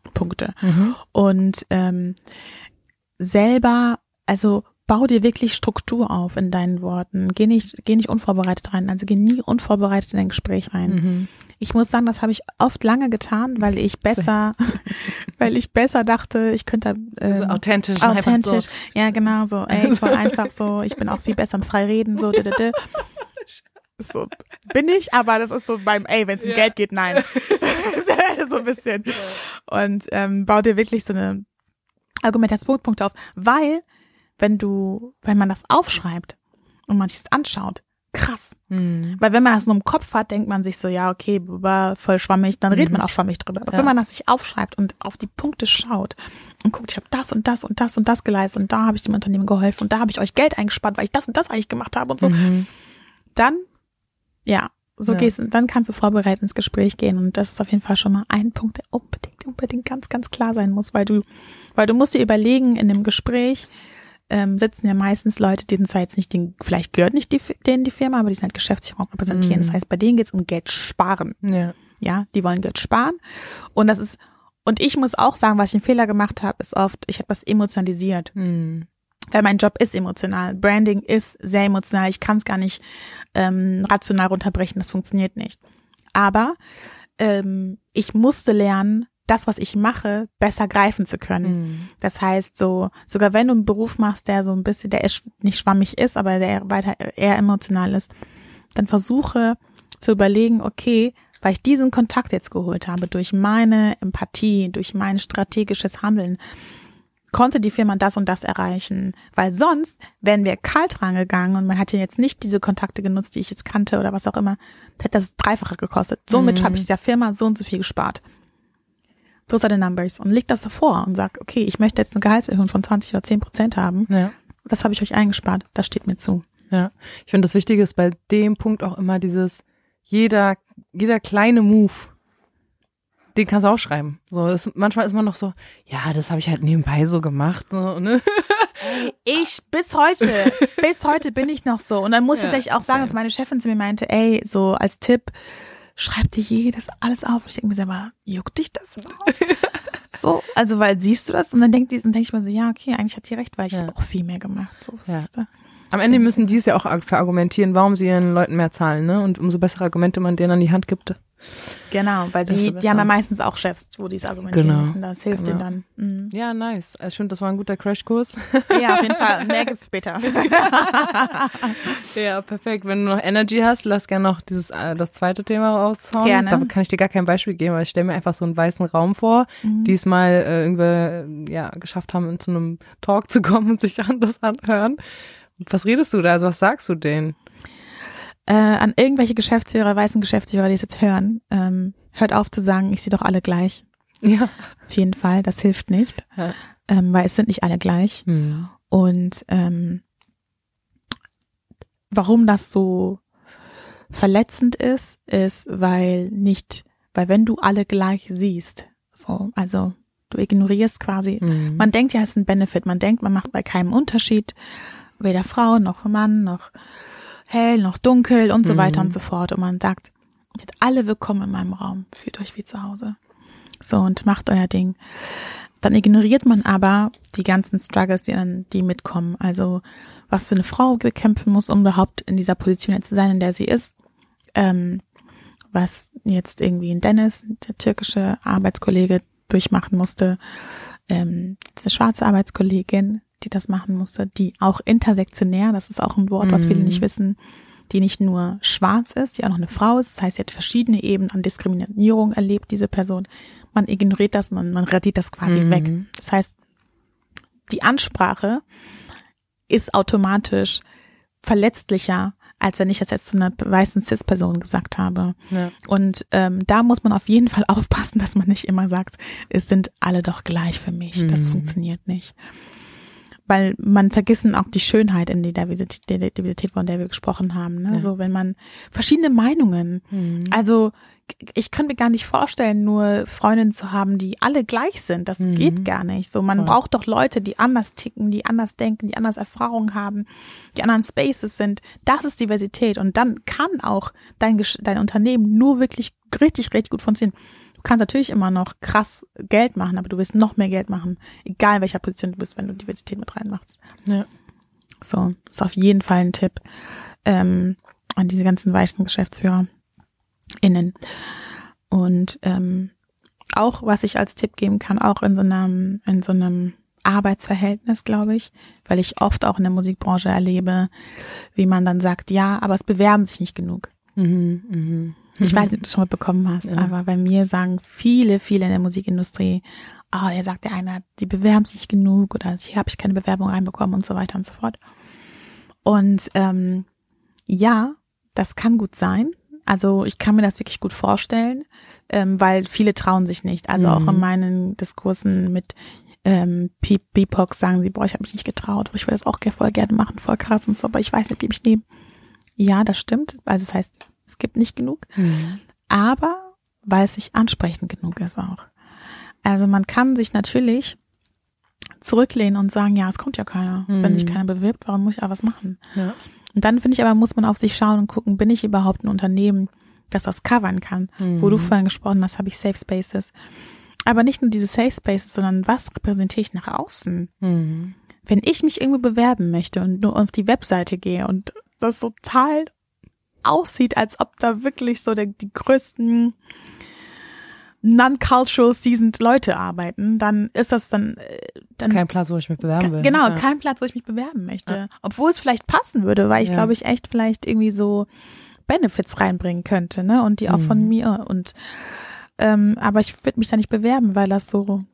Und selber, also bau dir wirklich Struktur auf in deinen Worten. Geh nicht unvorbereitet rein. Also geh nie unvorbereitet in ein Gespräch rein. Ich muss sagen, das habe ich oft lange getan, weil ich besser dachte, ich könnte also authentisch. So. Ja, genau so. Voll einfach so. Ich bin auch viel besser im Freireden. So, so bin ich, aber das ist so wenn es um Geld geht, nein. So ein bisschen. Und bau dir wirklich so eine Argumentationspunkte auf, weil wenn man das aufschreibt und man sich das anschaut, krass. Weil wenn man das nur im Kopf hat, denkt man sich so, ja, okay, war voll schwammig, dann redet man auch schwammig drüber. Aber wenn man das sich aufschreibt und auf die Punkte schaut und guckt, ich habe das und das und das und das geleistet und da habe ich dem Unternehmen geholfen und da habe ich euch Geld eingespart, weil ich das und das eigentlich gemacht habe und so, dann, dann kannst du vorbereitet ins Gespräch gehen und das ist auf jeden Fall schon mal ein Punkt, der unbedingt ganz, ganz klar sein muss, weil du musst dir überlegen, in dem Gespräch sitzen ja meistens Leute, denen zwar jetzt nicht, vielleicht gehört nicht denen die Firma, aber die sind halt Geschäftsführung repräsentieren. Das heißt, bei denen geht's um Geld sparen. Ja, die wollen Geld sparen. Und ich muss auch sagen, was ich einen Fehler gemacht habe, ist oft, ich habe das emotionalisiert. Weil mein Job ist emotional. Branding ist sehr emotional. Ich kann es gar nicht rational runterbrechen. Das funktioniert nicht. Aber ich musste lernen, das, was ich mache, besser greifen zu können. Das heißt, sogar wenn du einen Beruf machst, der so ein bisschen, der nicht schwammig ist, aber der weiter eher emotional ist, dann versuche zu überlegen, okay, weil ich diesen Kontakt jetzt geholt habe, durch meine Empathie, durch mein strategisches Handeln, konnte die Firma das und das erreichen. Weil sonst wären wir kalt rangegangen und man hat ja jetzt nicht diese Kontakte genutzt, die ich jetzt kannte oder was auch immer, hätte das Dreifache gekostet. Somit habe ich der Firma so und so viel gespart. Those are the numbers. Und leg das davor und sag, okay, ich möchte jetzt eine Gehaltserhöhung von 20 oder 10% haben. Ja. Das habe ich euch eingespart. Das steht mir zu. Ja. Ich finde, das Wichtige ist bei dem Punkt auch immer jeder kleine Move, den kannst du aufschreiben. So, manchmal ist man noch so, ja, das habe ich halt nebenbei so gemacht. So, ne? bis heute bin ich noch so. Und dann muss ich tatsächlich auch sagen, dass meine Chefin zu mir meinte, ey, so als Tipp, schreib dir das alles auf. Und ich denke mir selber, juckt dich das überhaupt? So, also weil siehst du das? Und dann denke ich mir so, ja, okay, eigentlich hat sie recht, weil ich habe auch viel mehr gemacht. So, was ist da? Am Ende müssen die es ja auch verargumentieren, warum sie ihren Leuten mehr zahlen, ne? Und umso bessere Argumente man denen an die Hand gibt. Genau, weil die haben dann meistens auch Chefs, wo die es argumentieren müssen. Das hilft denen dann. Mhm. Ja, nice. Also ich finde, das war ein guter Crashkurs. Ja, auf jeden Fall. Mehr gibt's später. Ja, perfekt. Wenn du noch Energy hast, lass gerne noch das zweite Thema raushauen. Gerne. Da kann ich dir gar kein Beispiel geben, aber ich stelle mir einfach so einen weißen Raum vor, die es mal irgendwie geschafft haben, zu einem Talk zu kommen und sich das anhören. Was redest du da? Also was sagst du denen? An irgendwelche weißen Geschäftsführer, die es jetzt hören, hört auf zu sagen, ich sehe doch alle gleich. Ja. Auf jeden Fall, das hilft nicht, weil es sind nicht alle gleich. Mhm. Und warum das so verletzend ist, weil wenn du alle gleich siehst, so, also du ignorierst quasi, man denkt ja, es ist ein Benefit, man denkt, man macht bei keinem Unterschied, weder Frau noch Mann noch hell noch dunkel und so weiter und so fort. Und man sagt, ihr seid alle willkommen in meinem Raum, fühlt euch wie zu Hause. So, und macht euer Ding. Dann ignoriert man aber die ganzen Struggles, die mitkommen. Also, was für eine Frau bekämpfen muss, um überhaupt in dieser Position zu sein, in der sie ist. Was jetzt irgendwie ein Dennis, der türkische Arbeitskollege, durchmachen musste. Eine schwarze Arbeitskollegin, die das machen musste, die auch intersektionär, das ist auch ein Wort, was viele nicht wissen, die nicht nur schwarz ist, die auch noch eine Frau ist. Das heißt, sie hat verschiedene Ebenen an Diskriminierung erlebt, diese Person. Man ignoriert das und man radiert das quasi weg. Das heißt, die Ansprache ist automatisch verletzlicher, als wenn ich das jetzt zu einer weißen Cis-Person gesagt habe. Ja. Und da muss man auf jeden Fall aufpassen, dass man nicht immer sagt, es sind alle doch gleich für mich. Das funktioniert nicht. Weil man vergessen auch die Schönheit in der Diversität, von der wir gesprochen haben. Ne? Ja. So, wenn man verschiedene Meinungen, also ich kann mir gar nicht vorstellen, nur Freundinnen zu haben, die alle gleich sind. Das geht gar nicht. So, man braucht doch Leute, die anders ticken, die anders denken, die anders Erfahrungen haben, die anderen Spaces sind. Das ist Diversität. Und dann kann auch dein Unternehmen nur wirklich richtig, richtig gut funktionieren. Du kannst natürlich immer noch krass Geld machen, aber du wirst noch mehr Geld machen, egal in welcher Position du bist, wenn du Diversität mit reinmachst. Ja. So, ist auf jeden Fall ein Tipp an diese ganzen weißen GeschäftsführerInnen. Und auch, was ich als Tipp geben kann, auch in so einem Arbeitsverhältnis, glaube ich, weil ich oft auch in der Musikbranche erlebe, wie man dann sagt, ja, aber es bewerben sich nicht genug. Ich weiß nicht, ob du es schon mitbekommen hast, aber bei mir sagen viele in der Musikindustrie, er sagt der eine, die bewerben sich nicht genug oder hier habe ich keine Bewerbung reinbekommen und so weiter und so fort. Und ja, das kann gut sein. Also ich kann mir das wirklich gut vorstellen, weil viele trauen sich nicht. Also auch in meinen Diskursen mit BIPOC sagen sie, ich habe mich nicht getraut, aber ich will das auch voll gerne machen, voll krass und so, aber ich weiß nicht, wie mich nehmen. Ja, das stimmt. Also das heißt, es gibt nicht genug, aber weil es nicht ansprechend genug ist auch. Also man kann sich natürlich zurücklehnen und sagen, ja, es kommt ja keiner. Wenn sich keiner bewirbt, warum muss ich auch was machen? Ja. Und dann finde ich aber, muss man auf sich schauen und gucken, bin ich überhaupt ein Unternehmen, das das covern kann? Wo du vorhin gesprochen hast, habe ich Safe Spaces. Aber nicht nur diese Safe Spaces, sondern was repräsentiere ich nach außen? Wenn ich mich irgendwo bewerben möchte und nur auf die Webseite gehe und das total aussieht, als ob da wirklich so die größten non-cultural seasoned Leute arbeiten, dann ist das dann kein Platz, wo ich mich bewerben will. Genau, kein Platz, wo ich mich bewerben möchte. Ja. Obwohl es vielleicht passen würde, weil ich glaube ich echt vielleicht irgendwie so Benefits reinbringen könnte, ne? Und die auch von mir und aber ich würde mich da nicht bewerben, weil da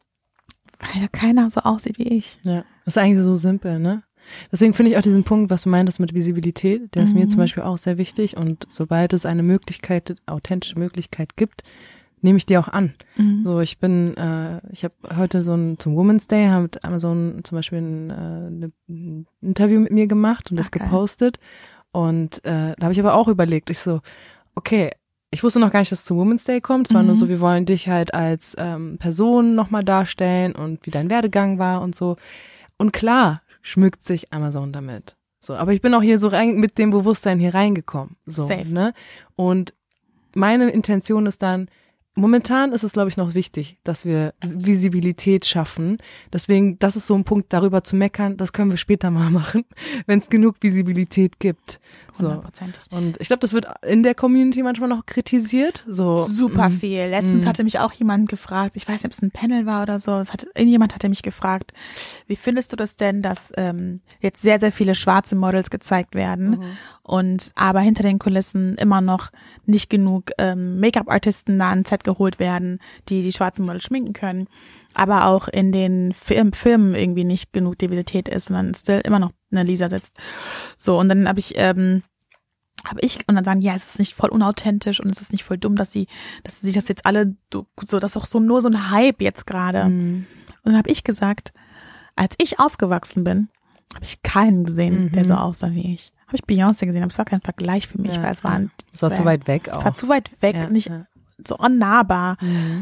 keiner so aussieht wie ich. Ja, das ist eigentlich so simpel, ne? Deswegen finde ich auch diesen Punkt, was du meintest mit Visibilität, der ist mir zum Beispiel auch sehr wichtig und sobald es eine authentische Möglichkeit gibt, nehme ich die auch an. So, ich habe heute zum Women's Day, hat Amazon zum Beispiel ein Interview mit mir gemacht und das gepostet und da habe ich aber auch überlegt, ich so, okay, ich wusste noch gar nicht, dass es zum Women's Day kommt, es war nur so, wir wollen dich halt als Person nochmal darstellen und wie dein Werdegang war und so. Und klar, schmückt sich Amazon damit. So, aber ich bin auch hier so mit dem Bewusstsein hier reingekommen. So, Safe. Ne? Und meine Intention ist dann, momentan ist es, glaube ich, noch wichtig, dass wir Visibilität schaffen. Deswegen, das ist so ein Punkt, darüber zu meckern, das können wir später mal machen, wenn es genug Visibilität gibt. So. 100%. Und ich glaube, das wird in der Community manchmal noch kritisiert. So. Super viel. Letztens hatte mich auch jemand gefragt, ich weiß nicht, ob es ein Panel war oder so, irgendjemand hatte mich gefragt, wie findest du das denn, dass jetzt sehr, sehr viele schwarze Models gezeigt werden und aber hinter den Kulissen immer noch nicht genug Make-up-Artisten da ans Set geholt werden, die schwarzen Models schminken können, aber auch in den Firmen irgendwie nicht genug Diversität ist, sondern still immer noch eine Lisa sitzt. So, und dann habe ich und dann sagen, ja, es ist nicht voll unauthentisch und es ist nicht voll dumm, dass sie sich das jetzt alle so, das ist doch so nur so ein Hype jetzt gerade. Und dann habe ich gesagt, als ich aufgewachsen bin, habe ich keinen gesehen, der so aussah wie ich. Habe ich Beyoncé gesehen, aber es war kein Vergleich für mich, weil es war zu weit weg auch. Es war zu weit weg, nicht so unnahbar.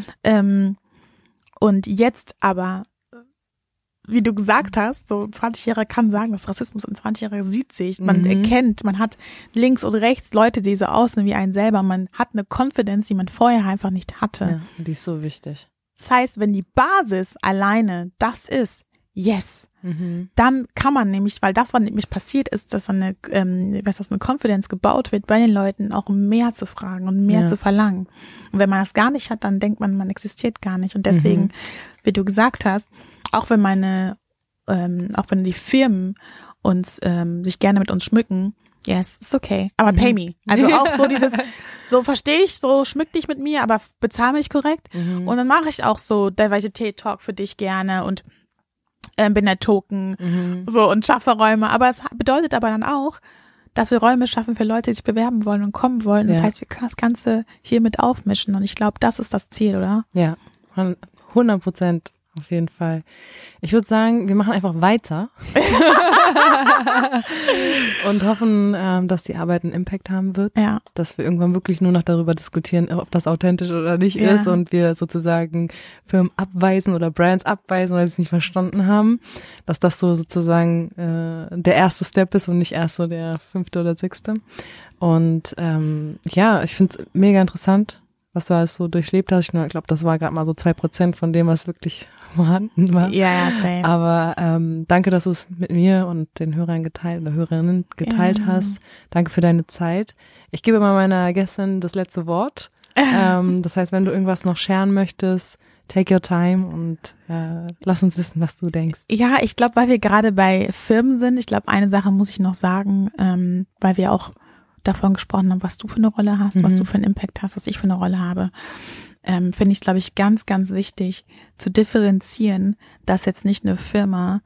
Und jetzt aber, wie du gesagt hast, so 20-Jährige kann sagen, dass Rassismus in 20-Jährige sieht sich, man erkennt, man hat links und rechts Leute, die so aussehen wie einen selber, man hat eine Confidence, die man vorher einfach nicht hatte. Ja, die ist so wichtig. Das heißt, wenn die Basis alleine das ist, yes, dann kann man nämlich, weil das, was nämlich passiert ist, dass eine Confidence gebaut wird bei den Leuten, auch mehr zu fragen und mehr zu verlangen. Und wenn man das gar nicht hat, dann denkt man existiert gar nicht. Und deswegen, wie du gesagt hast, auch wenn die Firmen uns sich gerne mit uns schmücken, yes, ist okay, aber pay me. Also auch so dieses, so verstehe ich, so schmück dich mit mir, aber bezahle mich korrekt. Und dann mache ich auch so Diversität-Talk für dich gerne und bin der Token so und schaffe Räume. Aber es bedeutet aber dann auch, dass wir Räume schaffen für Leute, die sich bewerben wollen und kommen wollen. Das heißt, wir können das Ganze hier mit aufmischen. Und ich glaube, das ist das Ziel, oder? Ja, 100%. Auf jeden Fall. Ich würde sagen, wir machen einfach weiter und hoffen, dass die Arbeit einen Impact haben wird. Ja. Dass wir irgendwann wirklich nur noch darüber diskutieren, ob das authentisch oder nicht ist und wir sozusagen Firmen abweisen oder Brands abweisen, weil sie es nicht verstanden haben. Dass das so sozusagen der erste Step ist und nicht erst so der 5. oder 6. Und ich finde es mega interessant, was du alles so durchlebt hast. Ich glaube, das war gerade mal so 2% von dem, was wirklich vorhanden war. Ja, same. Aber danke, dass du es mit mir und den Hörern Hörerinnen geteilt hast. Danke für deine Zeit. Ich gebe mal meiner Gästin das letzte Wort. Das heißt, wenn du irgendwas noch sharen möchtest, take your time und lass uns wissen, was du denkst. Ja, ich glaube, weil wir gerade bei Firmen sind, ich glaube, eine Sache muss ich noch sagen, weil wir auch davon gesprochen haben, was du für eine Rolle hast, was du für einen Impact hast, was ich für eine Rolle habe, finde ich, glaube ich, ganz, ganz wichtig zu differenzieren, dass jetzt nicht eine Firma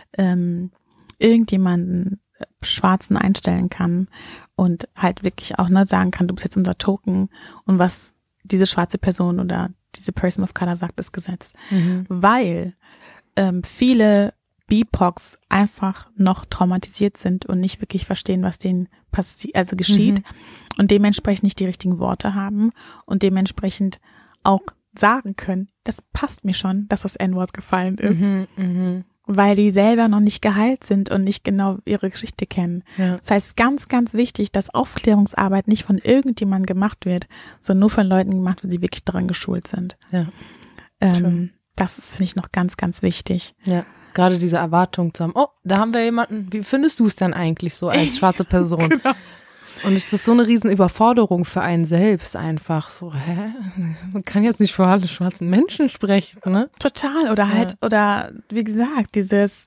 irgendjemanden Schwarzen einstellen kann und halt wirklich auch sagen kann, du bist jetzt unser Token und was diese schwarze Person oder diese Person of Color sagt, ist Gesetz. Weil viele BIPOCs einfach noch traumatisiert sind und nicht wirklich verstehen, was denen geschieht und dementsprechend nicht die richtigen Worte haben und dementsprechend auch sagen können, das passt mir schon, dass das N-Wort gefallen ist, weil die selber noch nicht geheilt sind und nicht genau ihre Geschichte kennen. Ja. Das heißt, ganz, ganz wichtig, dass Aufklärungsarbeit nicht von irgendjemandem gemacht wird, sondern nur von Leuten gemacht wird, die wirklich daran geschult sind. Ja. Das ist, finde ich, noch ganz, ganz wichtig. Ja. Gerade diese Erwartung zu haben, oh, da haben wir jemanden, wie findest du es denn eigentlich so als schwarze Person? Genau. Und ist das so eine riesen Überforderung für einen selbst einfach so, man kann jetzt nicht für alle schwarzen Menschen sprechen, ne? Total, oder halt, oder wie gesagt, dieses,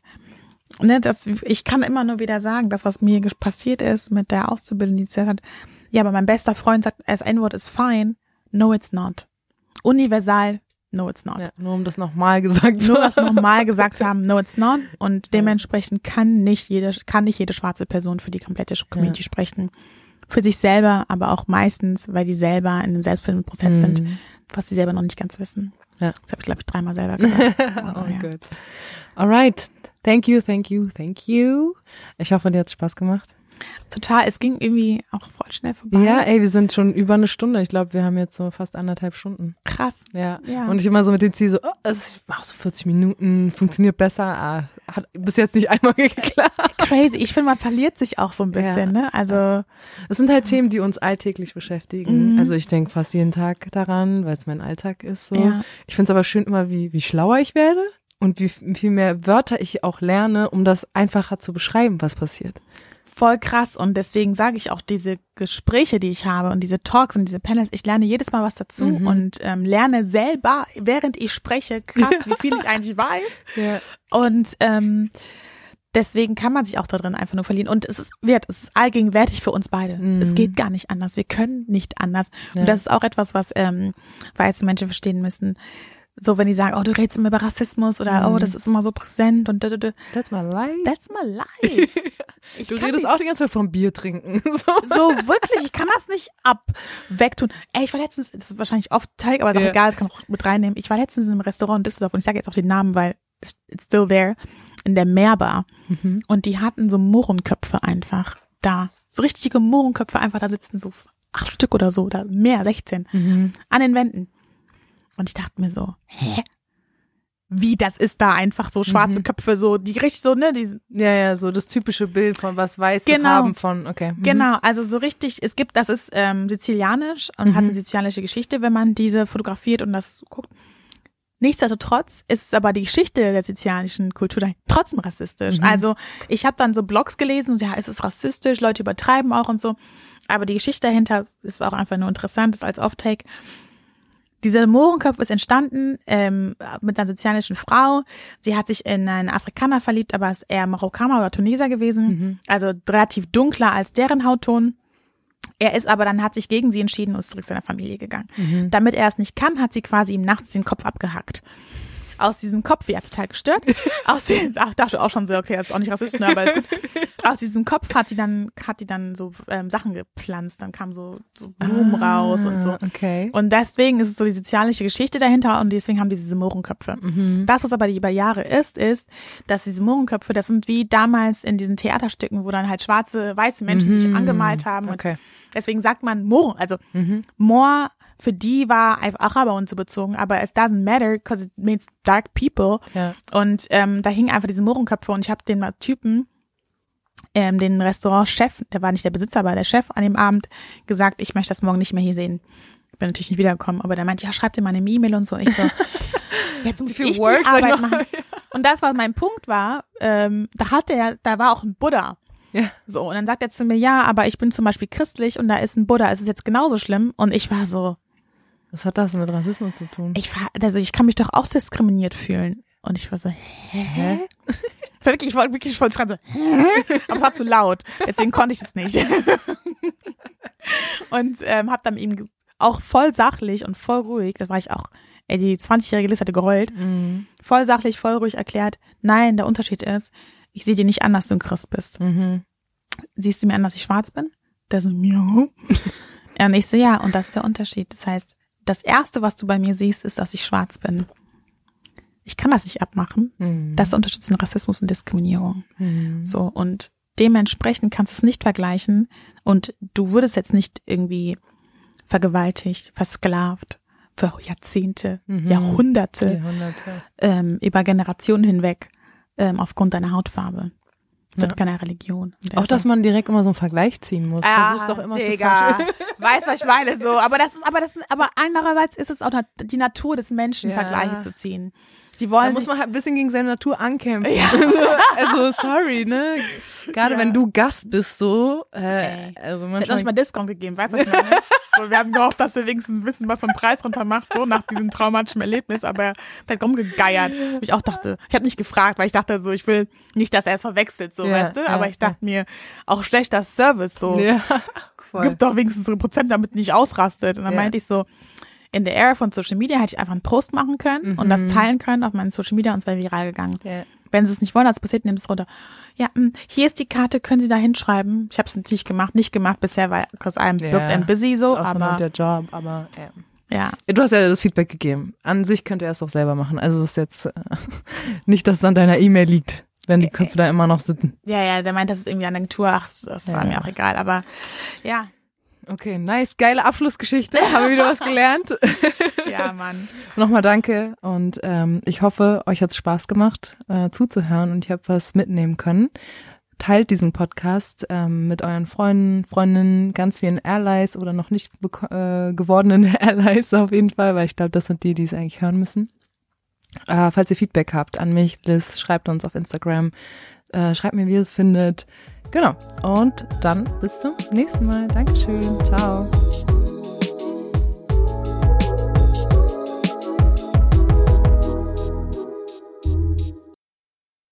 ich kann immer nur wieder sagen, das, was mir passiert ist mit der Auszubildenden, die gesagt hat, ja, aber mein bester Freund sagt, das N-Wort ist fine, no it's not. Universal, no it's not. Ja, nur um das nochmal gesagt zu haben. Nur das nochmal gesagt haben, no it's not. Und dementsprechend kann nicht jede schwarze Person für die komplette Community sprechen. Für sich selber, aber auch meistens, weil die selber in einem Selbstfindungsprozess sind, was sie selber noch nicht ganz wissen. Ja. Das habe ich, glaube ich, 3-mal selber gesagt. Good. Alright. Thank you. Ich hoffe, dir hat es Spaß gemacht. Total, es ging irgendwie auch voll schnell vorbei. Ja, ey, wir sind schon über eine Stunde. Ich glaube, wir haben jetzt so fast 1,5 Stunden. Krass. Ja. Und ich immer so mit dem Ziel so, es mach so 40 Minuten, funktioniert besser. Hat bis jetzt nicht einmal geklappt. Crazy. Ich finde, man verliert sich auch so ein bisschen, ne? Also. Es sind halt Themen, die uns alltäglich beschäftigen. Also ich denke fast jeden Tag daran, weil es mein Alltag ist so. Ja. Ich finde es aber schön immer, wie schlauer ich werde und wie viel mehr Wörter ich auch lerne, um das einfacher zu beschreiben, was passiert. Voll krass und deswegen sage ich auch, diese Gespräche, die ich habe und diese Talks und diese Panels, ich lerne jedes Mal was dazu und lerne selber, während ich spreche, krass, wie viel ich eigentlich weiß. Ja. Und deswegen kann man sich auch da drin einfach nur verlieren. Und es ist allgegenwärtig für uns beide. Es geht gar nicht anders. Wir können nicht anders. Ja. Und das ist auch etwas, was weiße Menschen verstehen müssen. So, wenn die sagen, oh, du redest immer über Rassismus oder oh, das ist immer so präsent und That's my life. That's my life. Du redest auch die ganze Zeit vom Bier trinken. So wirklich, ich kann das nicht wegtun. Ey, ich war letztens, das ist wahrscheinlich oft Teig, aber ist auch egal, das kann ich auch mit reinnehmen. Ich war letztens in einem Restaurant in Düsseldorf und ich sage jetzt auch den Namen, weil it's still there, in der Meerbar. Und die hatten so Mohrenköpfe einfach da. So richtige Mohrenköpfe einfach da sitzen, so 8 Stück oder so, oder mehr, 16, an den Wänden. Und ich dachte mir so, hä? Wie, das ist da einfach so schwarze Köpfe, so, die richtig so, ne? Ja, so das typische Bild von was Weiße haben von, okay. Genau, also so richtig, das ist sizilianisch und hat eine sizilianische Geschichte, wenn man diese fotografiert und das guckt. Nichtsdestotrotz ist aber die Geschichte der sizilianischen Kultur trotzdem rassistisch. Also ich habe dann so Blogs gelesen und ja, es ist rassistisch, Leute übertreiben auch und so. Aber die Geschichte dahinter ist auch einfach nur interessant, ist als Off-Take. Dieser Mohrenkopf ist entstanden mit einer sizilianischen Frau. Sie hat sich in einen Afrikaner verliebt, aber ist eher Marokkaner oder Tuneser gewesen. Also relativ dunkler als deren Hautton. Er ist aber dann, hat sich gegen sie entschieden und ist zurück zu seiner Familie gegangen. Damit er es nicht kann, hat sie quasi ihm nachts den Kopf abgehackt. Aus diesem Kopf, ja, total gestört. Dachte auch schon so, okay, das ist auch nicht rassistisch, aber ist gut. Aus diesem Kopf hat die dann so Sachen gepflanzt, dann kamen so Blumen raus und so. Okay. Und deswegen ist es so die sozialische Geschichte dahinter und deswegen haben diese Mohrenköpfe. Das, was aber über Jahre ist, dass diese Mohrenköpfe, das sind wie damals in diesen Theaterstücken, wo dann halt weiße Menschen sich angemalt haben. Okay. Und deswegen sagt man Mohren, also Moor. Für die war einfach Araber und so bezogen, aber it doesn't matter, because it means dark people. Ja. Und da hingen einfach diese Mohrenköpfe und ich habe den Typen, den Restaurantchef, der war nicht der Besitzer, aber der Chef an dem Abend gesagt, ich möchte das morgen nicht mehr hier sehen. Ich bin natürlich nicht wiedergekommen, aber der meinte, ja, schreib dir mal eine E-Mail und so. Und ich so, jetzt muss ich die Arbeit machen. Und das, was mein Punkt war, da war auch ein Buddha. Ja. So, und dann sagt er zu mir, ja, aber ich bin zum Beispiel christlich und da ist ein Buddha, ist es jetzt genauso schlimm? Und ich war so, was hat das mit Rassismus zu tun? Ich kann mich doch auch diskriminiert fühlen. Und ich war so, hä? Ich wollte wirklich voll schreien, so, hä? Aber es war zu laut. Deswegen konnte ich es nicht. Und hab dann ihm auch voll sachlich und voll ruhig, das war ich auch, die 20-jährige Liz hatte geheult, voll sachlich, voll ruhig erklärt, nein, der Unterschied ist, ich sehe dir nicht an, dass du ein Christ bist. Siehst du mir an, dass ich schwarz bin? Der so, ja. Und ich so, ja, und das ist der Unterschied. Das heißt, das Erste, was du bei mir siehst, ist, dass ich schwarz bin. Ich kann das nicht abmachen. Das unterstützt Rassismus und Diskriminierung. So, und dementsprechend kannst du es nicht vergleichen und du wurdest jetzt nicht irgendwie vergewaltigt, versklavt für Jahrzehnte, Jahrhunderte. Über Generationen hinweg aufgrund deiner Hautfarbe. Deiner Religion. Auch, dass man direkt immer so einen Vergleich ziehen muss. Das ist doch immer Digga. Weißt, was ich meine, so. Aber andererseits ist es auch die Natur des Menschen, Vergleiche zu ziehen. Die wollen da muss man halt ein bisschen gegen seine Natur ankämpfen. Ja. Also, sorry, ne? Gerade wenn du Gast bist, so. Also manchmal. Hätte uns mal Discount gegeben, weißt du, was ich meine? So, wir haben gehofft, dass wir wenigstens wissen, was für einen Preis runter macht, so nach diesem traumatischen Erlebnis, aber der hat rumgegeiert. Wo ich auch dachte, ich habe nicht gefragt, weil ich dachte so, ich will nicht, dass er es verwechselt, so, weißt du? Aber ich dachte mir, auch schlechter Service, so. Ja, voll. Gibt doch wenigstens so ein Prozent, damit nicht ausrastet. Und dann meinte ich so, in der Ära von Social Media hätte ich einfach einen Post machen können und das teilen können auf meinen Social Media und es wäre viral gegangen. Yeah. Wenn sie es nicht wollen, als passiert, nehmt es runter. Ja, hier ist die Karte, können Sie da hinschreiben. Ich habe es nicht gemacht bisher, weil because I'm booked and busy so. Ist auch aber der Job, aber ja. Du hast ja das Feedback gegeben. An sich könnte er es auch selber machen. Also es ist jetzt nicht, dass es an deiner E-Mail liegt. wenn die Köpfe da immer noch sitzen. Ja, der meint, das ist irgendwie eine Agentur. Ach, das war mir auch egal, aber ja. Okay, nice, geile Abschlussgeschichte. Haben wir wieder was gelernt. Ja, Mann. Nochmal danke und ich hoffe, euch hat's Spaß gemacht, zuzuhören und ich habe was mitnehmen können. Teilt diesen Podcast mit euren Freunden, Freundinnen, ganz vielen Allies oder noch nicht gewordenen Allies auf jeden Fall, weil ich glaube, das sind die es eigentlich hören müssen. Falls ihr Feedback habt an mich, Liz, schreibt uns auf Instagram, schreibt mir, wie ihr es findet. Genau. Und dann bis zum nächsten Mal. Dankeschön. Ciao.